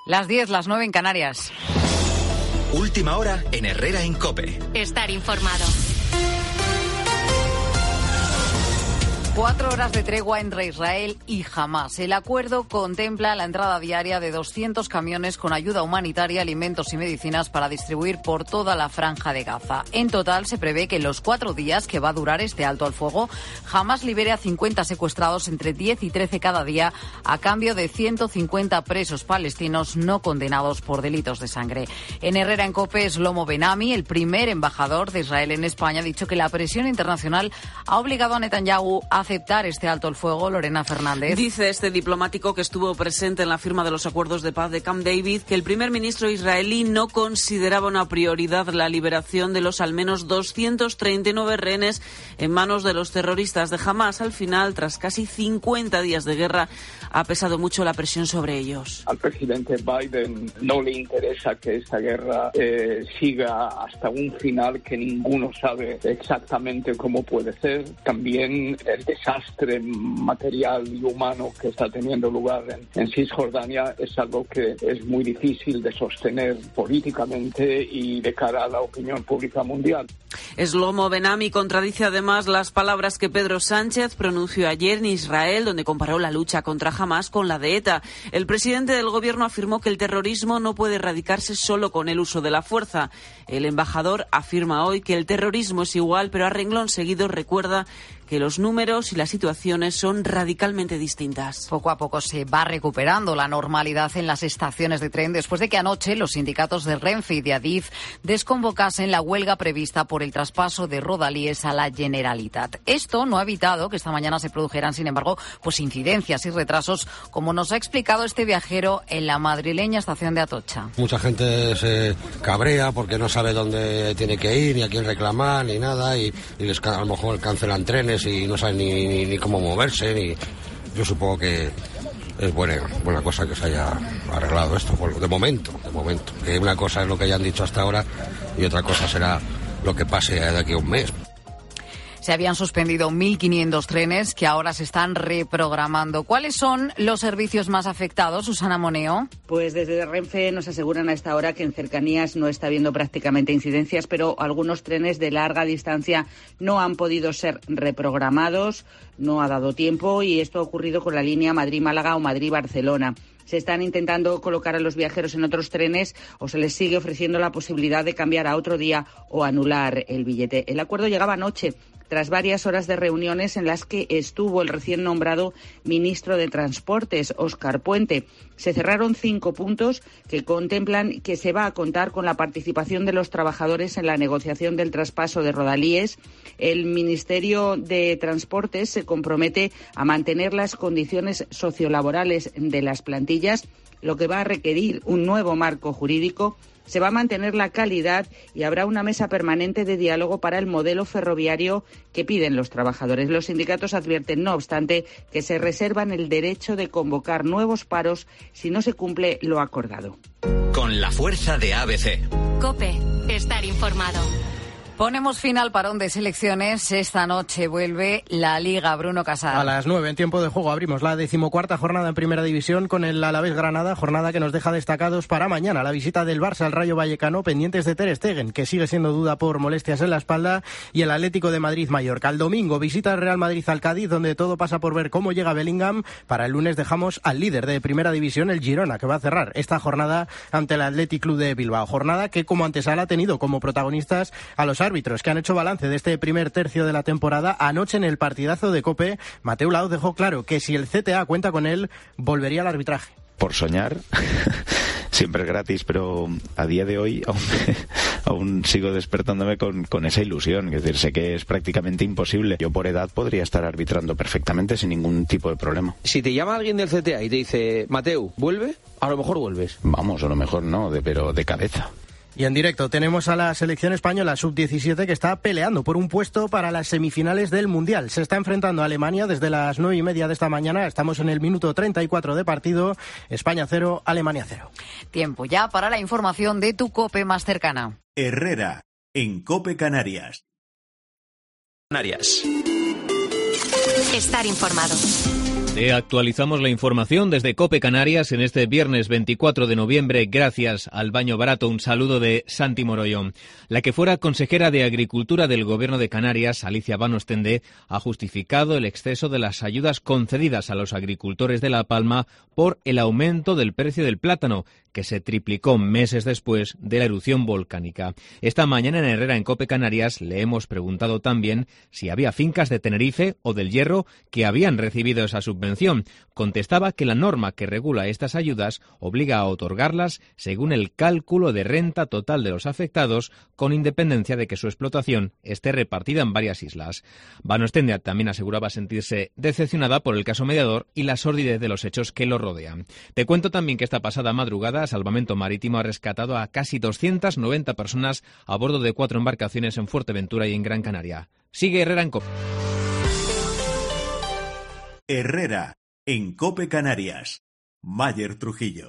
Las 10, las 9 en Canarias. Última hora en Herrera en COPE. Estar informado. 4 horas de tregua entre Israel y Hamás. El acuerdo contempla la entrada diaria de 200 camiones con ayuda humanitaria, alimentos y medicinas para distribuir por toda la franja de Gaza. En total, se prevé que en los 4 días que va a durar este alto al fuego, Hamás libere a 50 secuestrados entre 10 y 13 cada día a cambio de 150 presos palestinos no condenados por delitos de sangre. En Herrera en COPE, Shlomo Ben-Ami, el primer embajador de Israel en España, ha dicho que la presión internacional ha obligado a Netanyahu a aceptar este alto el fuego. Lorena Fernández. Dice este diplomático que estuvo presente en la firma de los acuerdos de paz de Camp David que el primer ministro israelí no consideraba una prioridad la liberación de los al menos 239 rehenes en manos de los terroristas de Hamás. Al final, tras casi 50 días de guerra, ha pesado mucho la presión sobre ellos. Al presidente Biden no le interesa que esta guerra siga hasta un final que ninguno sabe exactamente cómo puede ser. También el desastre material y humano que está teniendo lugar en Cisjordania es algo que es muy difícil de sostener políticamente y de cara a la opinión pública mundial. Shlomo Ben-Ami contradice además las palabras que Pedro Sánchez pronunció ayer en Israel, donde comparó la lucha contra Hamás con la de ETA. El presidente del gobierno afirmó que el terrorismo no puede erradicarse solo con el uso de la fuerza. El embajador afirma hoy que el terrorismo es igual, pero a renglón seguido recuerda que los números y las situaciones son radicalmente distintas. Poco a poco se va recuperando la normalidad en las estaciones de tren después de que anoche los sindicatos de Renfe y de Adif desconvocasen la huelga prevista por el traspaso de Rodalies a la Generalitat. Esto no ha evitado que esta mañana se produjeran, sin embargo, pues incidencias y retrasos, como nos ha explicado este viajero en la madrileña estación de Atocha. Mucha gente se cabrea porque no sabe dónde tiene que ir, ni a quién reclamar, ni nada, y a lo mejor cancelan trenes y no saben ni cómo moverse, ni... Yo supongo que es buena cosa que se haya arreglado esto, de momento. Que una cosa es lo que hayan dicho hasta ahora y otra cosa será lo que pase de aquí a un mes. Se habían suspendido 1.500 trenes que ahora se están reprogramando. ¿Cuáles son los servicios más afectados, Susana Moneo? Pues desde Renfe nos aseguran a esta hora que en cercanías no está habiendo prácticamente incidencias, pero algunos trenes de larga distancia no han podido ser reprogramados, no ha dado tiempo, y esto ha ocurrido con la línea Madrid-Málaga o Madrid-Barcelona. Se están intentando colocar a los viajeros en otros trenes o se les sigue ofreciendo la posibilidad de cambiar a otro día o anular el billete. El acuerdo llegaba anoche, tras varias horas de reuniones en las que estuvo el recién nombrado ministro de Transportes, Óscar Puente. Se cerraron 5 puntos que contemplan que se va a contar con la participación de los trabajadores en la negociación del traspaso de Rodalies. El Ministerio de Transportes se compromete a mantener las condiciones sociolaborales de las plantillas, lo que va a requerir un nuevo marco jurídico. Se va a mantener la calidad y habrá una mesa permanente de diálogo para el modelo ferroviario que piden los trabajadores. Los sindicatos advierten, no obstante, que se reservan el derecho de convocar nuevos paros si no se cumple lo acordado. Con la fuerza de ABC. COPE. Estar informado. Ponemos fin al parón de selecciones. Esta noche vuelve la Liga. Bruno Casar. A las 9 en tiempo de juego abrimos la 14ª jornada en Primera División con el Alavés Granada, jornada que nos deja destacados para mañana. La visita del Barça al Rayo Vallecano, pendientes de Ter Stegen, que sigue siendo duda por molestias en la espalda, y el Atlético de Madrid Mallorca. El domingo visita el Real Madrid al Cádiz, donde todo pasa por ver cómo llega Bellingham. Para el lunes dejamos al líder de Primera División, el Girona, que va a cerrar esta jornada ante el Athletic Club de Bilbao. Jornada que como antesala ha tenido como protagonistas a los árbitros que han hecho balance de este primer tercio de la temporada. Anoche en el partidazo de COPE, Mateu Laoz dejó claro que si el CTA cuenta con él, volvería al arbitraje. Por soñar, siempre es gratis, pero a día de hoy aún sigo despertándome con esa ilusión. Es decir, sé que es prácticamente imposible. Yo por edad podría estar arbitrando perfectamente sin ningún tipo de problema. Si te llama alguien del CTA y te dice, Mateu, ¿vuelve? A lo mejor vuelves. Vamos, a lo mejor no, pero de cabeza. Y en directo tenemos a la selección española sub-17 que está peleando por un puesto para las semifinales del Mundial. Se está enfrentando a Alemania desde las 9:30 de esta mañana. Estamos en el minuto 34 de partido. España 0, Alemania 0. Tiempo ya para la información de tu COPE más cercana. Herrera, en COPE Canarias. Canarias. Estar informado. Te actualizamos la información desde COPE Canarias en este viernes 24 de noviembre gracias al baño barato. Un saludo de Santi Morollón. La que fuera consejera de Agricultura del Gobierno de Canarias, Alicia Van Ostende, ha justificado el exceso de las ayudas concedidas a los agricultores de La Palma por el aumento del precio del plátano, que se triplicó meses después de la erupción volcánica. Esta mañana en Herrera, en COPE Canarias, le hemos preguntado también si había fincas de Tenerife o del Hierro que habían recibido esa subvención. Contestaba que la norma que regula estas ayudas obliga a otorgarlas según el cálculo de renta total de los afectados, con independencia de que su explotación esté repartida en varias islas. Van Ostende también aseguraba sentirse decepcionada por el caso mediador y la sordidez de los hechos que lo rodean. Te cuento también que esta pasada madrugada Salvamento Marítimo ha rescatado a casi 290 personas a bordo de 4 embarcaciones en Fuerteventura y en Gran Canaria. Sigue Herrera en COPE. Herrera en COPE Canarias. Mayer Trujillo.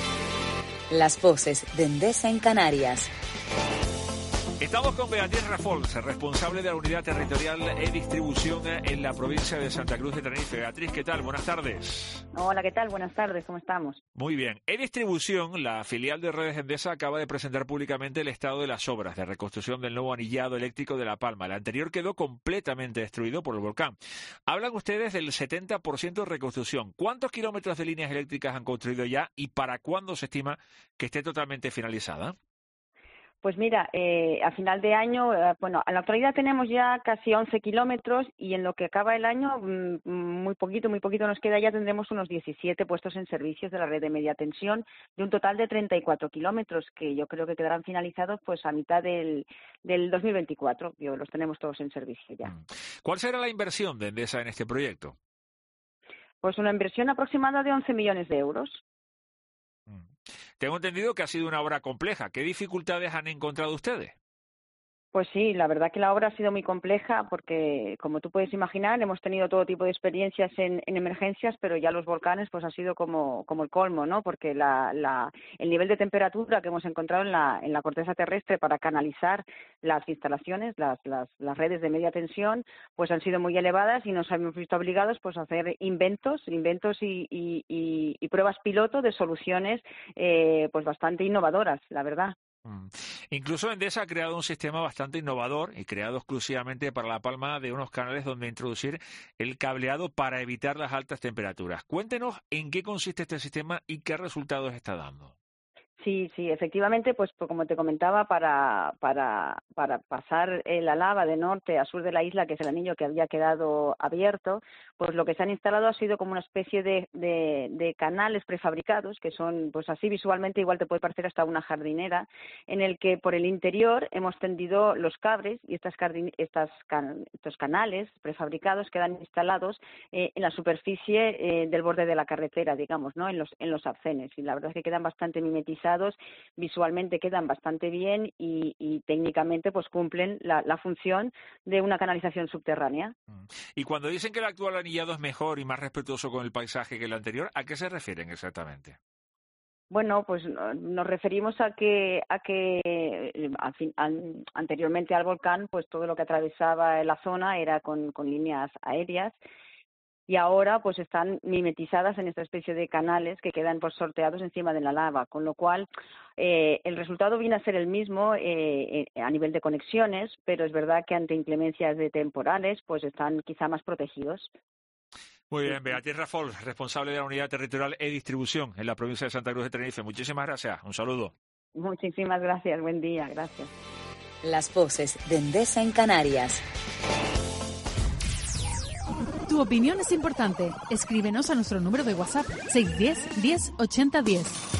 Las voces de Endesa en Canarias. Estamos con Beatriz Rafols, responsable de la Unidad Territorial e-Distribución en la provincia de Santa Cruz de Tenerife. Beatriz, ¿qué tal? Buenas tardes. Hola, ¿qué tal? Buenas tardes, ¿cómo estamos? Muy bien. E-Distribución, la filial de Redes Endesa, acaba de presentar públicamente el estado de las obras de reconstrucción del nuevo anillado eléctrico de La Palma. El anterior quedó completamente destruido por el volcán. Hablan ustedes del 70% de reconstrucción. ¿Cuántos kilómetros de líneas eléctricas han construido ya y para cuándo se estima que esté totalmente finalizada? Pues mira, a final de año, bueno, en la actualidad tenemos ya casi 11 kilómetros y en lo que acaba el año, muy poquito nos queda, ya tendremos unos 17 puestos en servicios de la red de media tensión, de un total de 34 kilómetros, que yo creo que quedarán finalizados pues a mitad del 2024, los tenemos todos en servicio ya. ¿Cuál será la inversión de Endesa en este proyecto? Pues una inversión aproximada de 11 millones de euros. Tengo entendido que ha sido una obra compleja. ¿Qué dificultades han encontrado ustedes? Pues sí, la verdad que la obra ha sido muy compleja porque, como tú puedes imaginar, hemos tenido todo tipo de experiencias en emergencias, pero ya los volcanes pues ha sido como el colmo, ¿no? Porque el nivel de temperatura que hemos encontrado en la corteza terrestre para canalizar las instalaciones, las redes de media tensión, pues han sido muy elevadas y nos hemos visto obligados pues a hacer inventos y pruebas piloto de soluciones pues bastante innovadoras, la verdad. Incluso Endesa ha creado un sistema bastante innovador y creado exclusivamente para La Palma de unos canales donde introducir el cableado para evitar las altas temperaturas. Cuéntenos en qué consiste este sistema y qué resultados está dando. Sí, efectivamente, pues como te comentaba, para pasar la lava de norte a sur de la isla, que es el anillo que había quedado abierto, pues lo que se han instalado ha sido como una especie de canales prefabricados, que son, pues así visualmente igual te puede parecer hasta una jardinera, en el que por el interior hemos tendido los cabres y estos canales prefabricados quedan instalados en la superficie del borde de la carretera, digamos, ¿no? En los arcenes, y la verdad es que quedan bastante mimetizados, visualmente quedan bastante bien y técnicamente pues cumplen la función de una canalización subterránea. Y cuando dicen que el actual anillado es mejor y más respetuoso con el paisaje que el anterior, ¿a qué se refieren exactamente? Bueno, pues nos referimos a que anteriormente al volcán, pues todo lo que atravesaba la zona era con líneas aéreas. Y ahora pues están mimetizadas en esta especie de canales que quedan pues sorteados encima de la lava, con lo cual el resultado viene a ser el mismo a nivel de conexiones, pero es verdad que ante inclemencias de temporales pues están quizá más protegidos. Muy bien, Beatriz Rafols, responsable de la Unidad Territorial e-Distribución en la provincia de Santa Cruz de Tenerife. Muchísimas gracias, un saludo. Muchísimas gracias, buen día, gracias. Las voces de Endesa en Canarias. Tu opinión es importante. Escríbenos a nuestro número de WhatsApp 610 10 80 10.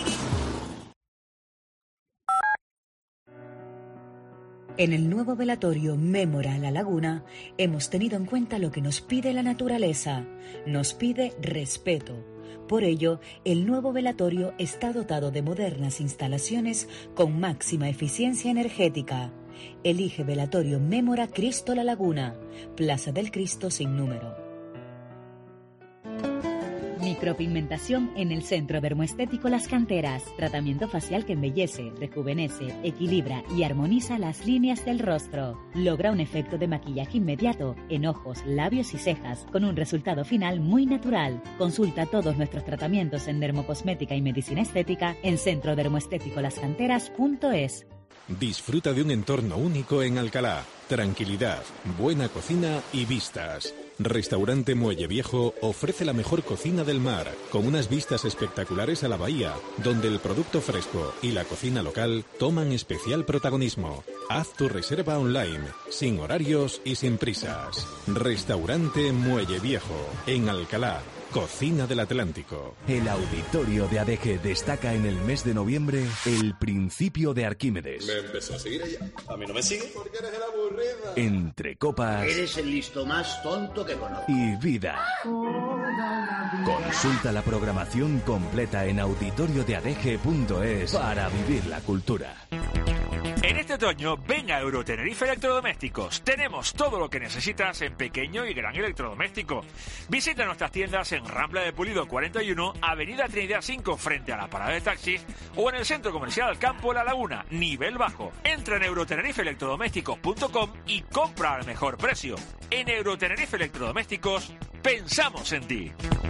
En el nuevo velatorio Mémora La Laguna hemos tenido en cuenta lo que nos pide la naturaleza. Nos pide respeto. Por ello, el nuevo velatorio está dotado de modernas instalaciones con máxima eficiencia energética. Elige velatorio Mémora Cristo La Laguna, Plaza del Cristo sin número. Mi Micropigmentación en el Centro Dermoestético Las Canteras. Tratamiento facial que embellece, rejuvenece, equilibra y armoniza las líneas del rostro. Logra un efecto de maquillaje inmediato en ojos, labios y cejas, con un resultado final muy natural. Consulta todos nuestros tratamientos en dermocosmética y medicina estética en centrodermoestéticolascanteras.es. Disfruta de un entorno único en Alcalá. Tranquilidad, buena cocina y vistas. Restaurante Muelle Viejo ofrece la mejor cocina del mar, con unas vistas espectaculares a la bahía, donde el producto fresco y la cocina local toman especial protagonismo. Haz tu reserva online, sin horarios y sin prisas. Restaurante Muelle Viejo, en Alcalá. Cocina del Atlántico. El auditorio de ADG destaca en el mes de noviembre el principio de Arquímedes. Me empezó a seguir ella. A mí no me sigue porque eres el aburrido. Entre copas. Eres el listo más tonto que conozco. Y vida. Consulta la programación completa en auditoriodeadg.es para vivir la cultura. En este otoño, ven a Eurotenerife Electrodomésticos. Tenemos todo lo que necesitas en pequeño y gran electrodoméstico. Visita nuestras tiendas en Rambla de Pulido 41, Avenida Trinidad 5, frente a la parada de taxis, o en el Centro Comercial Campo La Laguna, nivel bajo. Entra en eurotenerifeelectrodomésticos.com y compra al mejor precio. En Eurotenerife Electrodomésticos, pensamos en ti.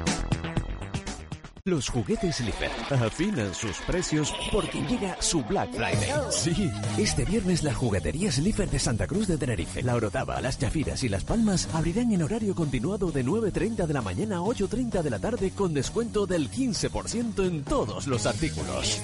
Los juguetes Lifer afinan sus precios porque llega su Black Friday. Sí, este viernes las jugueterías Lifer de Santa Cruz de Tenerife, La Orotava, Las Chafiras y Las Palmas abrirán en horario continuado de 9:30 de la mañana a 8:30 de la tarde con descuento del 15% en todos los artículos.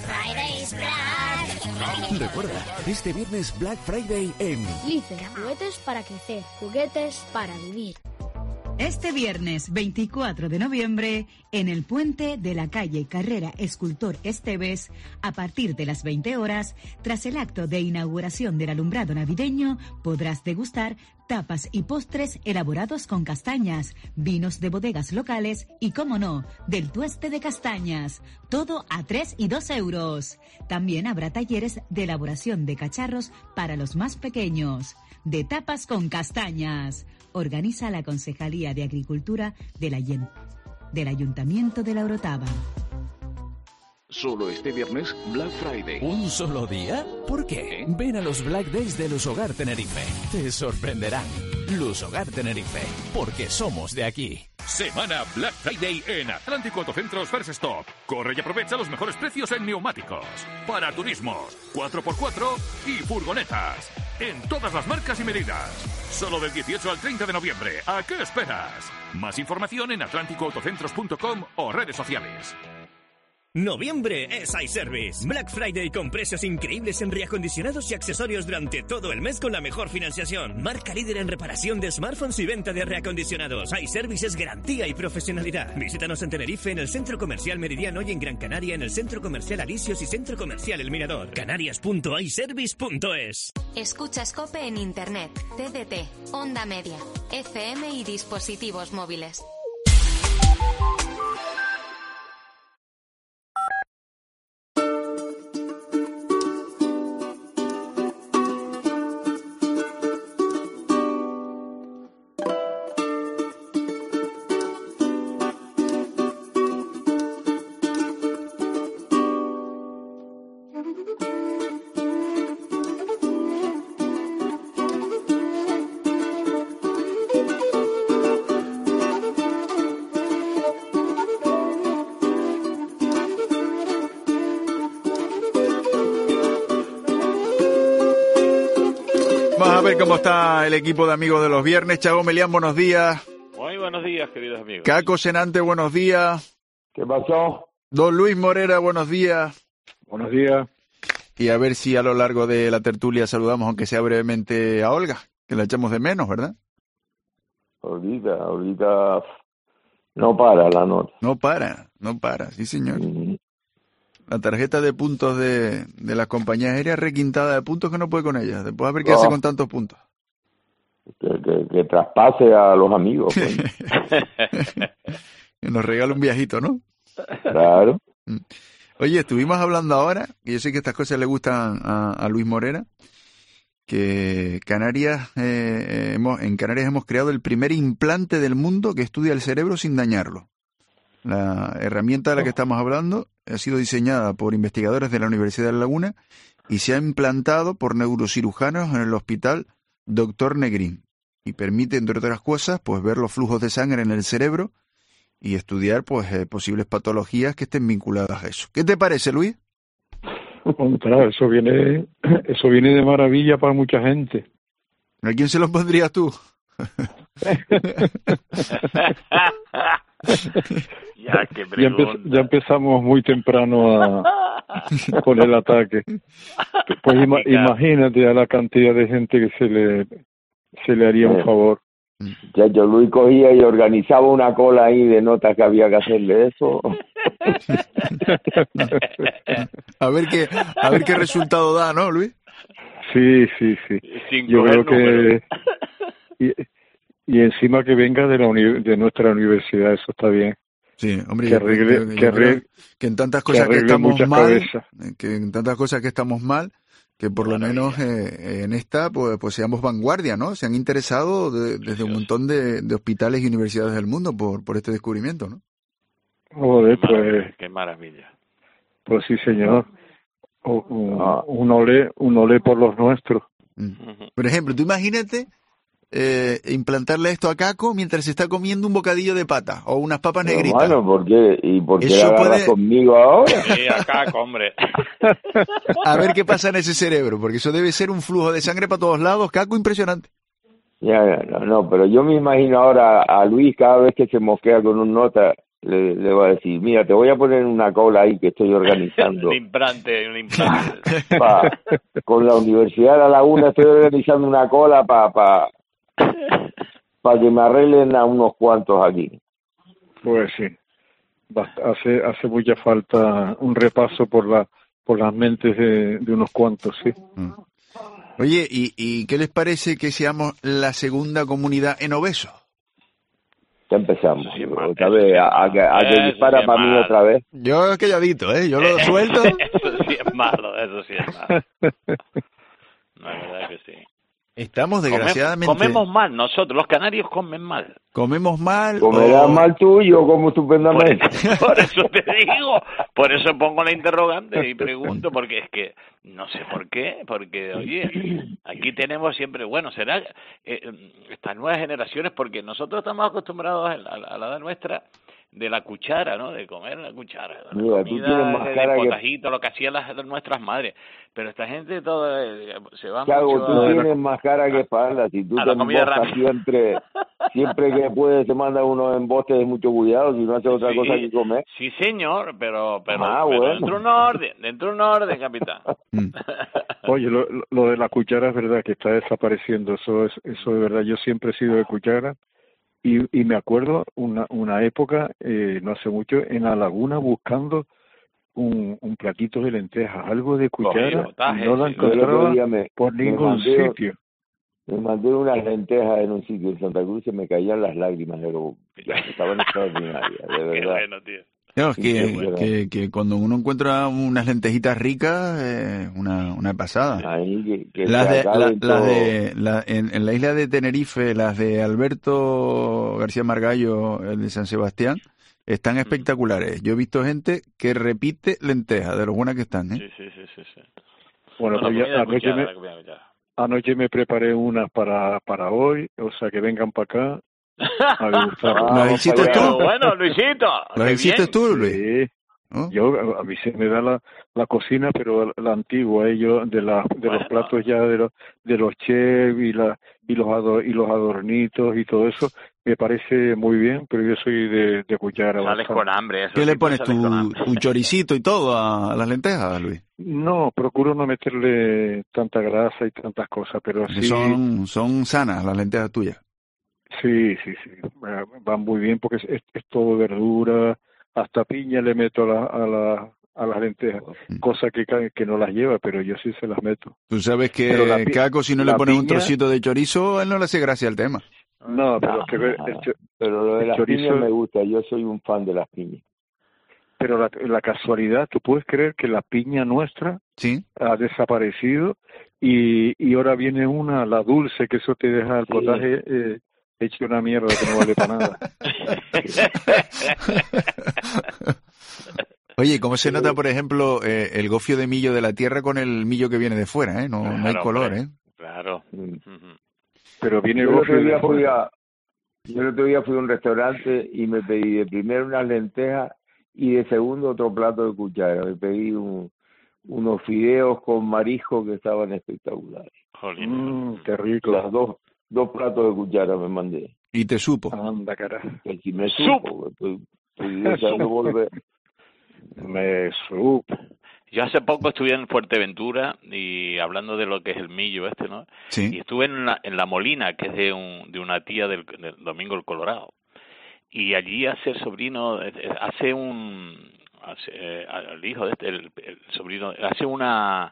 Recuerda, este viernes Black Friday en Lifer, juguetes para crecer, juguetes para vivir. Este viernes 24 de noviembre, en el puente de la calle Carrera Escultor Esteves, a partir de las 20 horas, tras el acto de inauguración del alumbrado navideño, podrás degustar tapas y postres elaborados con castañas, vinos de bodegas locales y, cómo no, del tueste de castañas. Todo a 3 y 2 euros. También habrá talleres de elaboración de cacharros para los más pequeños. De tapas con castañas. Organiza la Concejalía de Agricultura del Ayuntamiento de La Orotava. Solo este viernes, Black Friday. ¿Un solo día? ¿Por qué? Ven a los Black Days de Lushogar Tenerife. Te sorprenderán. Lushogar Tenerife, porque somos de aquí. Semana Black Friday en Atlántico Autocentros First Stop. Corre y aprovecha los mejores precios en neumáticos, para turismos, 4x4 y furgonetas. En todas las marcas y medidas. Solo del 18 al 30 de noviembre. ¿A qué esperas? Más información en atlánticoautocentros.com o redes sociales. Noviembre es iService. Black Friday con precios increíbles en reacondicionados y accesorios durante todo el mes con la mejor financiación. Marca líder en reparación de smartphones y venta de reacondicionados. iService es garantía y profesionalidad. Visítanos en Tenerife, en el Centro Comercial Meridiano, y en Gran Canaria, en el Centro Comercial Alisios y Centro Comercial El Mirador. Canarias.iservice.es. Escuchas COPE en Internet, TDT, Onda Media, FM y dispositivos móviles. Vamos a ver cómo está el equipo de amigos de los viernes. Chago Melián, buenos días. Muy buenos días, queridos amigos. Caco Senante, buenos días. ¿Qué pasó? Don Luis Morera, buenos días. Buenos días. Y a ver si a lo largo de la tertulia saludamos, aunque sea brevemente, a Olga, que la echamos de menos, ¿verdad? Ahorita no para la nota. No para, sí señor. La tarjeta de puntos de las compañías aéreas requintada de puntos que no puede con ella. Después a ver qué hace con tantos puntos. Que traspase a los amigos. Pues. Que nos regale un viajito, ¿no? Claro. Oye, estuvimos hablando ahora, que yo sé que estas cosas le gustan a Luis Morera, que Canarias, en Canarias hemos creado el primer implante del mundo que estudia el cerebro sin dañarlo. La herramienta de la que estamos hablando ha sido diseñada por investigadores de la Universidad de La Laguna y se ha implantado por neurocirujanos en el hospital Dr. Negrín y permite, entre otras cosas, pues ver los flujos de sangre en el cerebro y estudiar pues posibles patologías que estén vinculadas a eso. ¿Qué te parece, Luis? Claro, eso viene de maravilla para mucha gente. ¿A quién se lo pondrías tú? Ya empezamos muy temprano con el ataque. Pues imagínate a la cantidad de gente que se le haría un favor. Ya yo Luis cogía y organizaba una cola ahí de notas que había que hacerle eso. a ver qué resultado da, ¿no, Luis? Sí. Yo creo que y encima que venga de nuestra universidad, eso está bien. Sí, hombre, que en tantas cosas que estamos mal, que por lo menos en esta pues seamos vanguardia, ¿no? Se han interesado desde un montón de hospitales y universidades del mundo por este descubrimiento, ¿no? Joder, pues qué maravilla. Pues sí, señor. Un olé por los nuestros. Por ejemplo, tú imagínate implantarle esto a Caco mientras se está comiendo un bocadillo de pata o unas papas negritas. Bueno, ¿por qué la agarras conmigo ahora? Sí, a Caco, hombre. A ver qué pasa en ese cerebro, porque eso debe ser un flujo de sangre para todos lados, Caco, impresionante. No, pero yo me imagino ahora a Luis cada vez que se mosquea con un nota, le va a decir, mira, te voy a poner una cola ahí que estoy organizando. un implante. Con la Universidad de La Laguna estoy organizando una cola para que me arreglen a unos cuantos aquí. Pues sí, hace mucha falta un repaso por las mentes de unos cuantos, sí. Oye, ¿y qué les parece que seamos la segunda comunidad en obesos? Ya empezamos. Otra vez, a que dispara para mí otra vez. Yo calladito, yo lo suelto. Eso sí es malo. La verdad que sí. Estamos desgraciadamente... Comemos mal, nosotros, los canarios comen mal. Comemos mal. Comerás mal tú y yo como estupendamente. Por eso te digo, por eso pongo la interrogante y pregunto, porque es que no sé por qué, porque oye, aquí tenemos siempre, bueno, será estas nuevas generaciones, porque nosotros estamos acostumbrados a la edad nuestra de la cuchara, ¿no? De comer la cuchara. Mira, la tú tienes más cara de potajito, lo que hacían nuestras madres. Pero esta gente todo se va Chago, mucho tú tienes más cara que espalda. Si tú te embostas siempre que puedes te manda uno embostes de mucho cuidado, si no hace otra cosa que comer. Sí, señor, pero bueno. dentro de un orden, capitán. Oye, lo de la cuchara es verdad que está desapareciendo. Eso es verdad. Yo siempre he sido de cuchara. Y me acuerdo una época, no hace mucho, en La Laguna buscando un platito de lentejas, algo de cuchara, no lo encontraba por ningún sitio. Me mandé unas lentejas en un sitio en Santa Cruz y me caían las lágrimas, pero estaban extraordinarias, de verdad. Qué bueno, tío. No, es que cuando uno encuentra unas lentejitas ricas, una pasada. Ahí que en la isla de Tenerife, las de Alberto García Margallo, el de San Sebastián, están espectaculares. Yo he visto gente que repite lentejas, de lo buenas que están, ¿eh? Sí. Bueno, anoche me preparé unas para hoy, o sea que vengan para acá. ¿Lo hiciste tú? Bueno, Luisito. ¿Lo hiciste tú, Luis? Sí. ¿No? A mí se me da la cocina, pero la antigua, de los platos ya de los chefs y los adornitos y todo eso, me parece muy bien, pero yo soy de cuchara. Sales con hambre. Eso ¿Qué le pones tú? ¿Un choricito y todo a las lentejas, Luis? No, procuro no meterle tanta grasa y tantas cosas, pero sí... Son sanas las lentejas tuyas. Sí. Van muy bien porque es todo verdura, hasta piña le meto a las lentejas, cosa que no las lleva, pero yo sí se las meto. Tú sabes que Caco, si no le pones un trocito de chorizo, él no le hace gracia al tema. No, pero pero lo de las piñas me gusta, yo soy un fan de las piñas. Pero la casualidad, ¿tú puedes creer que la piña nuestra ha desaparecido y ahora viene la dulce, que eso te deja el potaje hecho una mierda que no vale para nada. Oye, ¿cómo se nota, por ejemplo, el gofio de millo de la tierra con el millo que viene de fuera? No, Claro, no hay color, hombre, ¿eh? Claro. Pero viene Yo el gofio otro día de fuera. fui a un restaurante y me pedí de primero unas lentejas y de segundo otro plato de cuchara. Me pedí unos fideos con marisco que estaban espectaculares. Qué rico. Las dos platos de cuchara me mandé. Y te supo. Anda, carajo. Que si me supo, estoy deseando volver. Me supo. Yo hace poco estuve en Fuerteventura y hablando de lo que es el millo ¿no? Sí. Y estuve en la Molina, que es de una tía del Domingo el Colorado. Y allí hace el sobrino, el hijo de el sobrino, hace un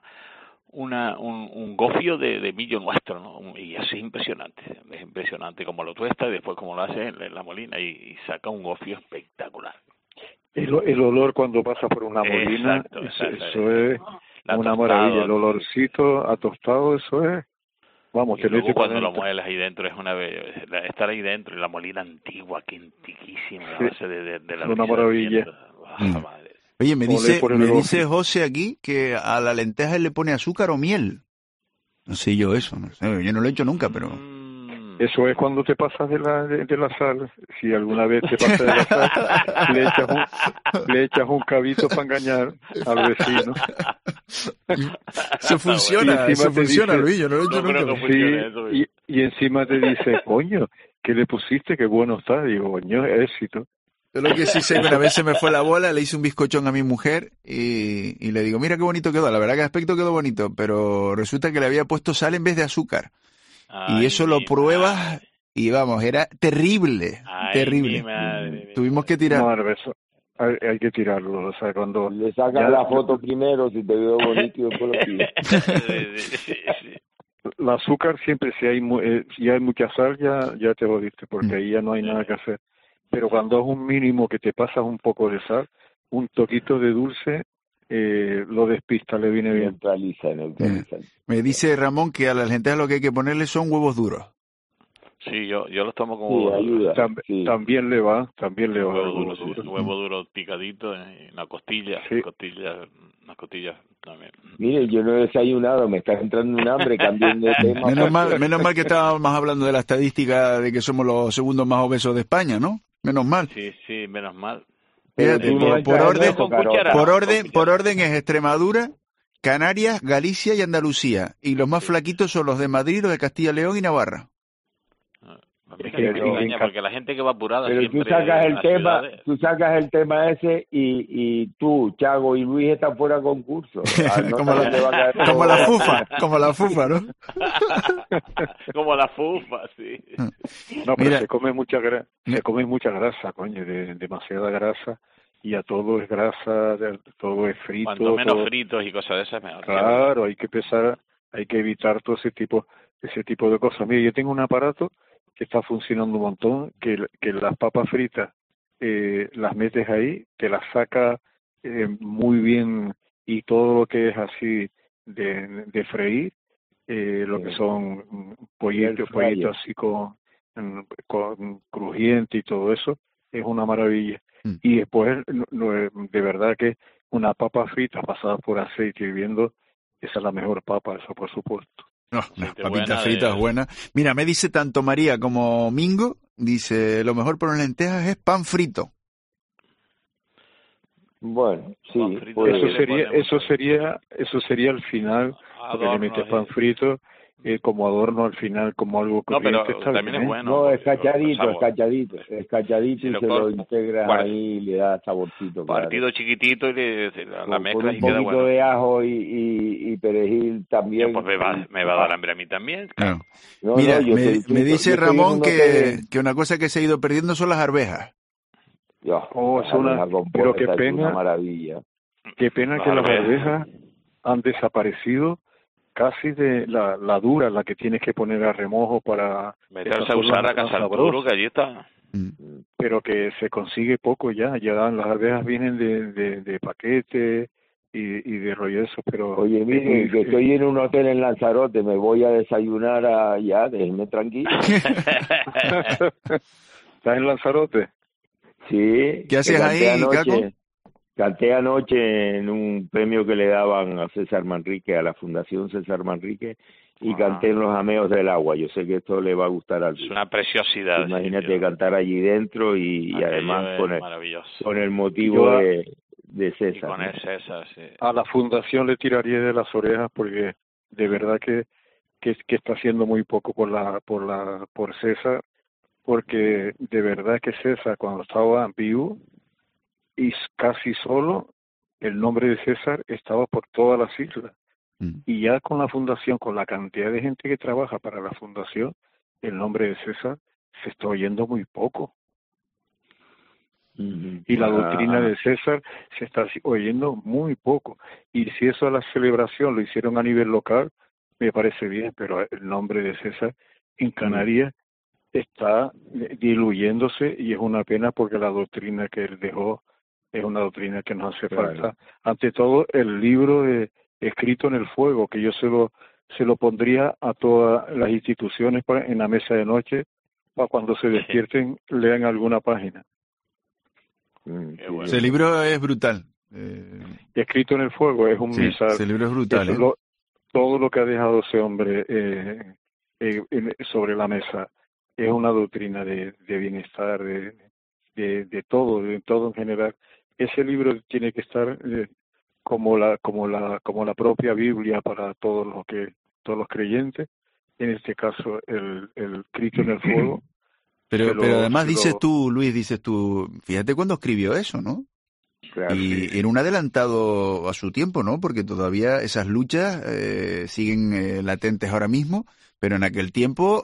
gofio de millo nuestro, ¿no? Y eso es impresionante como lo tuesta y después como lo hace en la Molina y saca un gofio espectacular. El olor cuando pasa por una molina, eso es una maravilla. El olorcito a tostado, eso es. Vamos, y luego cuando lo mueles ahí dentro es una estar ahí dentro en la molina antigua, que antiquísima, sí, a base de la una maravilla. Madre. Oye, me dice José aquí que a la lenteja le pone azúcar o miel. No sé yo eso, no sé, yo no lo he hecho nunca, pero... Eso es cuando te pasas de la sal. Si alguna vez te pasas de la sal, le echas un cabito para engañar al vecino. Eso funciona, Luis, yo no lo he hecho nunca. Sí, y encima te dice, coño, ¿qué le pusiste? Qué bueno está. Digo, coño, éxito. Yo lo que sí sé que una vez se me fue la bola, le hice un bizcochón a mi mujer y le digo, mira qué bonito quedó. La verdad que el aspecto quedó bonito, pero resulta que le había puesto sal en vez de azúcar. Y eso lo pruebas y vamos, era terrible, terrible. Tuvimos que tirar. Madre, eso hay que tirarlo, o sea, cuando le sacas la foto primero si te veo bonito y después lo pides. El azúcar siempre, si hay mucha sal, ya te jodiste, porque ahí ya no hay nada que hacer. Pero cuando es un mínimo que te pasas un poco de sal, un toquito de dulce, lo despista, le viene bien. Neutraliza. Me dice Ramón que a las lentejas lo que hay que ponerle son huevos duros. Sí, yo los tomo como ayuda. También le va. Huevo duro picadito en la costilla, las costillas también. Mire, yo no he desayunado, me está entrando un hambre, cambiando de tema. Menos mal que estábamos hablando de la estadística de que somos los segundos más obesos de España, ¿no? Menos mal. Sí, menos mal. Fíjate, por orden es Extremadura, Canarias, Galicia y Andalucía. Y los más flaquitos son los de Madrid, los de Castilla y León y Navarra. Porque la gente que va apurada pero siempre tú sacas el tema ese y tú, Chago y Luis están fuera de concurso. Como la fufa, ¿no? Como la fufa, sí. No, pero se come mucha grasa, coño, demasiada grasa, y a todo es grasa, todo es frito. Cuanto menos fritos y cosas de esas, mejor. Claro, hay que evitar todo ese tipo de cosas. Mira, yo tengo un aparato que está funcionando un montón, que las papas fritas las metes ahí, te las saca muy bien, y todo lo que es así de freír, lo que son pollitos así con crujiente y todo eso, es una maravilla. Y después, de verdad que una papa frita pasada por aceite hirviendo, esa es la mejor papa, eso por supuesto. No, las papitas fritas buenas. Mira, me dice tanto María como Mingo, dice, lo mejor para las lentejas es pan frito. Bueno, sí. Eso sería al final, porque le metes pan frito como adorno al final, como algo corriente. No, pero también es bueno. No, es cachadito y se lo integras ahí y le da saborcito. Partido chiquitito y la mezcla y queda bueno. Un poquito de ajo y perejil también. Pues me va a dar hambre a mí también. Claro. Mira, me dice Ramón que una cosa que se ha ido perdiendo son las arvejas. Pero qué pena, una maravilla. Qué pena que las arvejas han desaparecido. Casi de la dura, la que tienes que poner a remojo para meterse a usar a cazar duro, que allí está. Pero que se consigue poco ya las arvejas vienen de paquete, y de rollo eso, pero... Oye, mire, que estoy en un hotel en Lanzarote, me voy a desayunar allá, déjenme tranquilo. ¿Estás en Lanzarote? Sí. ¿Qué haces ahí, Caco? Canté anoche en un premio que le daban a César Manrique, a la Fundación César Manrique, y canté en los Ameos del Agua. Yo sé que esto le va a gustar al... Es una preciosidad. Imagínate cantar allí dentro y además con el motivo de César. Y con el César, sí. A la Fundación le tiraría de las orejas porque de verdad que está haciendo muy poco por César, porque de verdad que César cuando estaba vivo y casi solo, el nombre de César estaba por todas las islas. Y ya con la fundación, con la cantidad de gente que trabaja para la fundación, el nombre de César se está oyendo muy poco. Y la doctrina de César se está oyendo muy poco. Y si eso a la celebración lo hicieron a nivel local, me parece bien, pero el nombre de César en Canarias está diluyéndose y es una pena porque la doctrina que él dejó es una doctrina que nos hace falta. Ante todo, el libro escrito en el fuego, que yo se lo pondría a todas las instituciones en la mesa de noche, para cuando se despierten lean alguna página. Ese libro es brutal. Escrito en el fuego es un mensaje. Ese libro es brutal. Todo lo que ha dejado ese hombre sobre la mesa es una doctrina de bienestar, de todo en general. Ese libro tiene que estar como la propia Biblia para todos los creyentes. En este caso, el Cristo en el fuego. Pero además dices tú, fíjate cuándo escribió eso, ¿no? Claro, y era un adelantado a su tiempo, ¿no? Porque todavía esas luchas siguen latentes ahora mismo, pero en aquel tiempo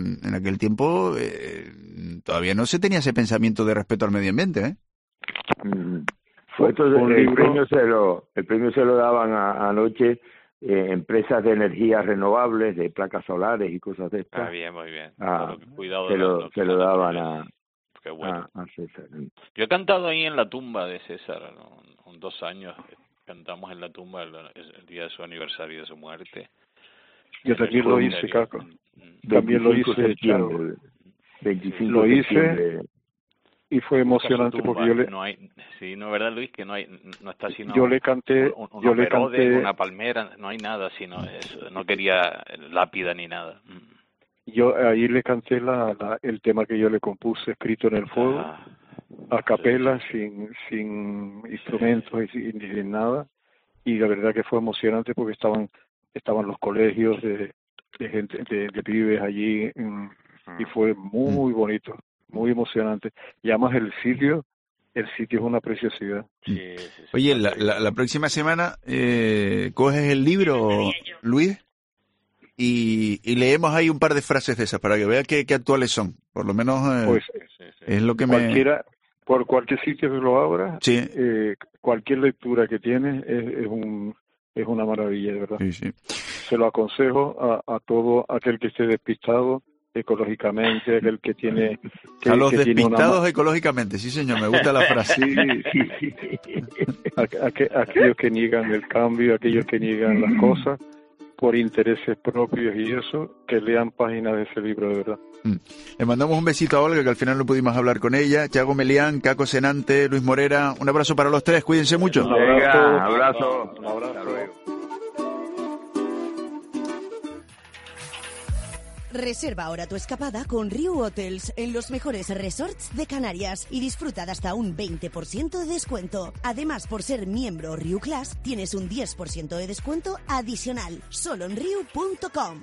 todavía no se tenía ese pensamiento de respeto al medio ambiente, ¿eh? El premio se lo daban anoche empresas de energías renovables, de placas solares y cosas de estas. Bien, muy bien. Cuidado se lo daban a César. Yo he cantado ahí en la tumba de César, ¿no? 2 años cantamos en la tumba el día de su aniversario de su muerte. Yo también lo hice, Caco. También lo hice, claro. 25 lo de hice septiembre. Y fue emocionante porque yo le... Sí, no es verdad, Luis, que no está sino... Yo le canté... una palmera, no hay nada, sino eso, no quería lápida ni nada. Yo ahí le canté el tema que yo le compuse, escrito en el fuego, a capela, sin instrumentos y sin nada, y la verdad que fue emocionante porque estaban los colegios de gente, de pibes allí, y fue muy bonito, muy emocionante. Y además el sitio es una preciosidad. Sí. Oye, la próxima semana coges el libro, Luis, y leemos ahí un par de frases de esas para que veas qué actuales son. Por lo menos es lo que por cualquier sitio que lo abra, cualquier lectura que tienes es una maravilla, de verdad. Sí. Se lo aconsejo a todo aquel que esté despistado ecológicamente, aquel que tiene... a los despistados ecológicamente, sí señor, me gusta la frase. Sí. Aquellos que niegan el cambio, aquellos que niegan las cosas por intereses propios y eso, que lean páginas de ese libro, de verdad. Le mandamos un besito a Olga, que al final no pudimos hablar con ella. Thiago Melián, Caco Senante, Luis Morera, un abrazo para los tres, cuídense mucho. Un abrazo. Reserva ahora tu escapada con Riu Hotels en los mejores resorts de Canarias y disfruta de hasta un 20% de descuento. Además, por ser miembro Riu Class, tienes un 10% de descuento adicional, solo en riu.com.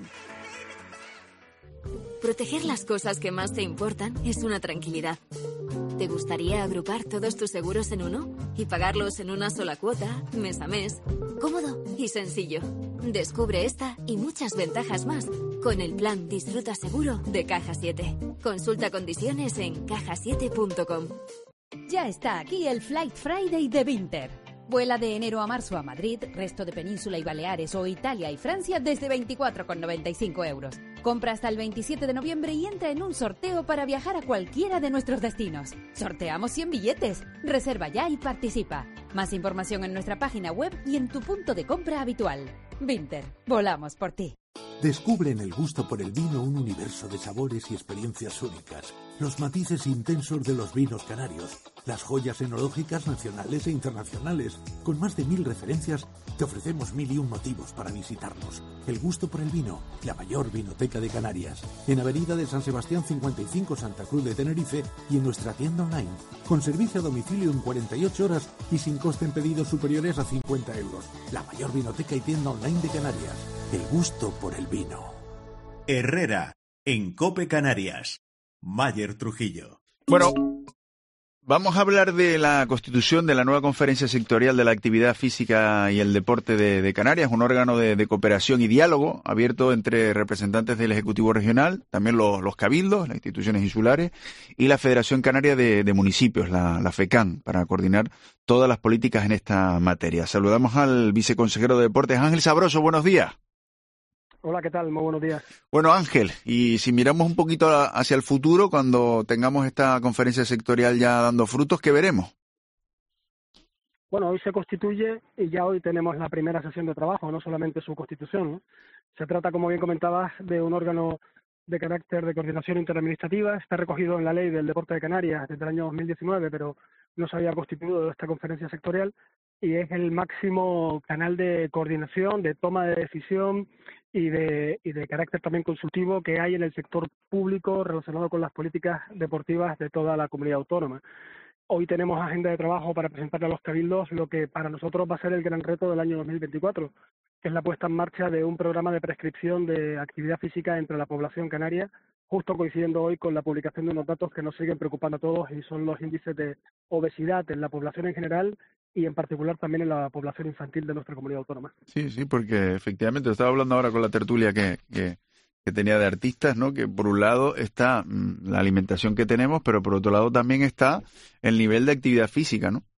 Proteger las cosas que más te importan es una tranquilidad. ¿Te gustaría agrupar todos tus seguros en uno y pagarlos en una sola cuota, mes a mes? Cómodo y sencillo. Descubre esta y muchas ventajas más con el plan Disfruta Seguro de Caja 7. Consulta condiciones en cajasiete.com. Ya está aquí el Flight Friday de Vinter. Vuela de enero a marzo a Madrid, resto de Península y Baleares o Italia y Francia desde 24,95 €. Compra hasta el 27 de noviembre y entra en un sorteo para viajar a cualquiera de nuestros destinos. Sorteamos 100 billetes. Reserva ya y participa. Más información en nuestra página web y en tu punto de compra habitual. Vinter, volamos por ti. Descubre en el gusto por el vino un universo de sabores y experiencias únicas. Los matices intensos de los vinos canarios, las joyas enológicas nacionales e internacionales. Con más de 1000 referencias, te ofrecemos 1001 motivos para visitarnos. El gusto por el vino, la mayor vinoteca de Canarias. En Avenida de San Sebastián 55, Santa Cruz de Tenerife, y en nuestra tienda online. Con servicio a domicilio en 48 horas y sin coste en pedidos superiores a 50 euros. La mayor vinoteca y tienda online de Canarias. El gusto por el vino. Herrera, en COPE Canarias. Mayer Trujillo. Bueno, vamos a hablar de la constitución de la nueva Conferencia Sectorial de la Actividad Física y el Deporte de Canarias, un órgano de cooperación y diálogo abierto entre representantes del Ejecutivo Regional, también los cabildos, las instituciones insulares y la Federación Canaria de Municipios, la FECAN, para coordinar todas las políticas en esta materia. Saludamos al viceconsejero de Deportes, Ángel Sabroso. Buenos días. Hola, ¿qué tal? Muy buenos días. Bueno, Ángel, y si miramos un poquito hacia el futuro, cuando tengamos esta conferencia sectorial ya dando frutos, ¿qué veremos? Bueno, hoy se constituye y ya hoy tenemos la primera sesión de trabajo, no solamente su constitución, ¿no? Se trata, como bien comentabas, de un órgano de carácter de coordinación interadministrativa. Está recogido en la Ley del Deporte de Canarias desde el año 2019, pero no se había constituido esta conferencia sectorial, y es el máximo canal de coordinación, de toma de decisión y de carácter también consultivo que hay en el sector público relacionado con las políticas deportivas de toda la comunidad autónoma. Hoy tenemos agenda de trabajo para presentarle a los cabildos lo que para nosotros va a ser el gran reto del año 2024, que es la puesta en marcha de un programa de prescripción de actividad física entre la población canaria, justo coincidiendo hoy con la publicación de unos datos que nos siguen preocupando a todos, y son los índices de obesidad en la población en general y en particular también en la población infantil de nuestra comunidad autónoma. Sí, porque efectivamente estaba hablando ahora con la tertulia que tenía de artistas, ¿no? Que por un lado está la alimentación que tenemos, pero por otro lado también está el nivel de actividad física, ¿no?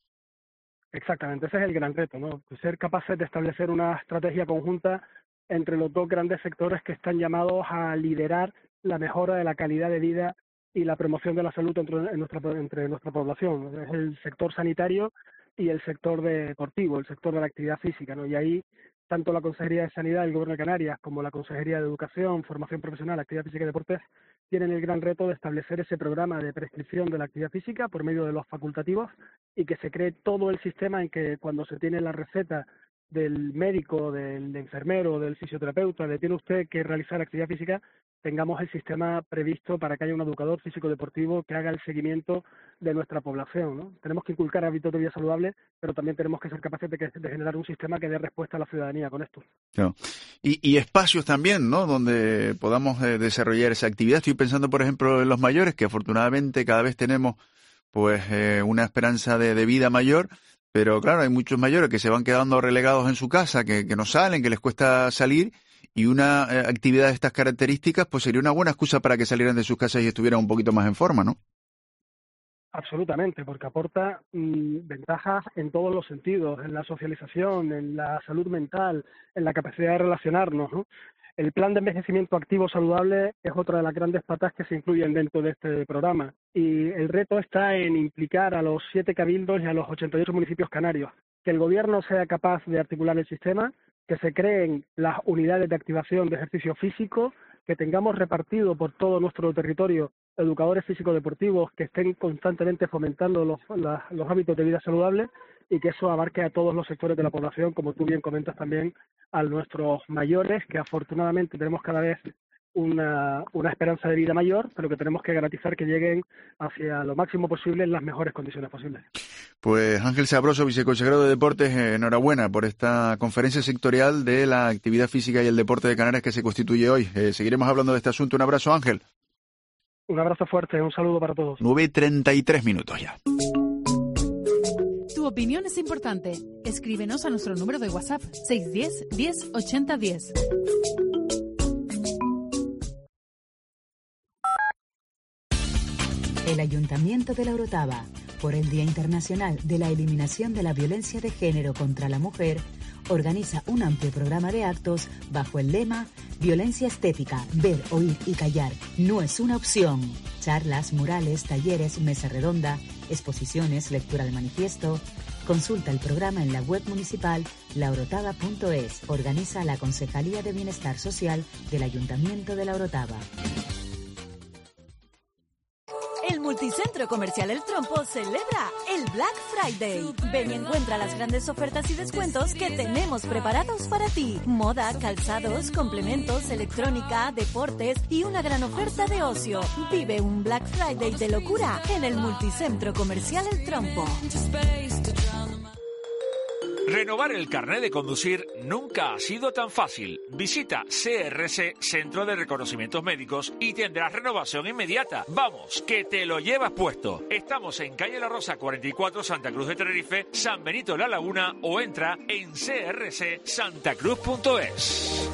Exactamente, ese es el gran reto, ¿no? Ser capaces de establecer una estrategia conjunta entre los dos grandes sectores que están llamados a liderar la mejora de la calidad de vida y la promoción de la salud entre nuestra población. Es el sector sanitario y el sector deportivo, el sector de la actividad física, ¿no? Y ahí tanto la Consejería de Sanidad del Gobierno de Canarias como la Consejería de Educación, Formación Profesional, Actividad Física y Deportes tienen el gran reto de establecer ese programa de prescripción de la actividad física por medio de los facultativos, y que se cree todo el sistema en que cuando se tiene la receta del médico, del enfermero, del fisioterapeuta, de tiene usted que realizar actividad física, tengamos el sistema previsto para que haya un educador físico-deportivo que haga el seguimiento de nuestra población, ¿no? Tenemos que inculcar hábitos de vida saludable, pero también tenemos que ser capaces de generar un sistema que dé respuesta a la ciudadanía con esto. Claro. Y espacios también, ¿no? Donde podamos desarrollar esa actividad. Estoy pensando, por ejemplo, en los mayores, que afortunadamente cada vez tenemos pues una esperanza de vida mayor. Pero claro, hay muchos mayores que se van quedando relegados en su casa, que no salen, que les cuesta salir, y una actividad de estas características pues sería una buena excusa para que salieran de sus casas y estuvieran un poquito más en forma, ¿no? Absolutamente, porque aporta ventajas en todos los sentidos, en la socialización, en la salud mental, en la capacidad de relacionarnos, ¿no? El plan de envejecimiento activo saludable es otra de las grandes patas que se incluyen dentro de este programa, y el reto está en implicar a los 7 cabildos y a los 88 municipios canarios, que el gobierno sea capaz de articular el sistema, que se creen las unidades de activación de ejercicio físico, que tengamos repartido por todo nuestro territorio educadores físico-deportivos que estén constantemente fomentando los hábitos de vida saludable, y que eso abarque a todos los sectores de la población, como tú bien comentas también, a nuestros mayores, que afortunadamente tenemos cada vez una esperanza de vida mayor, pero que tenemos que garantizar que lleguen hacia lo máximo posible en las mejores condiciones posibles. Pues Ángel Sabroso, viceconsejero de Deportes, enhorabuena por esta conferencia sectorial de la actividad física y el deporte de Canarias que se constituye hoy. Seguiremos hablando de este asunto. Un abrazo, Ángel. Un abrazo fuerte, un saludo para todos. 9:33 minutos ya. Tu opinión es importante. Escríbenos a nuestro número de WhatsApp 610 10 80 10. El Ayuntamiento de La Orotava, por el Día Internacional de la Eliminación de la Violencia de Género contra la Mujer, organiza un amplio programa de actos bajo el lema Violencia estética, ver, oír y callar no es una opción. Charlas, murales, talleres, mesa redonda, exposiciones, lectura de manifiesto. Consulta el programa en la web municipal laorotava.es. Organiza la Concejalía de Bienestar Social del Ayuntamiento de La Orotava. El Multicentro Comercial El Trompo celebra el Black Friday. Ven y encuentra las grandes ofertas y descuentos que tenemos preparados para ti. Moda, calzados, complementos, electrónica, deportes y una gran oferta de ocio. Vive un Black Friday de locura en el Multicentro Comercial El Trompo. Renovar el carnet de conducir nunca ha sido tan fácil. Visita CRC, Centro de Reconocimientos Médicos, y tendrás renovación inmediata. Vamos, que te lo llevas puesto. Estamos en calle La Rosa 44, Santa Cruz de Tenerife, San Benito La Laguna, o entra en crcsantacruz.es.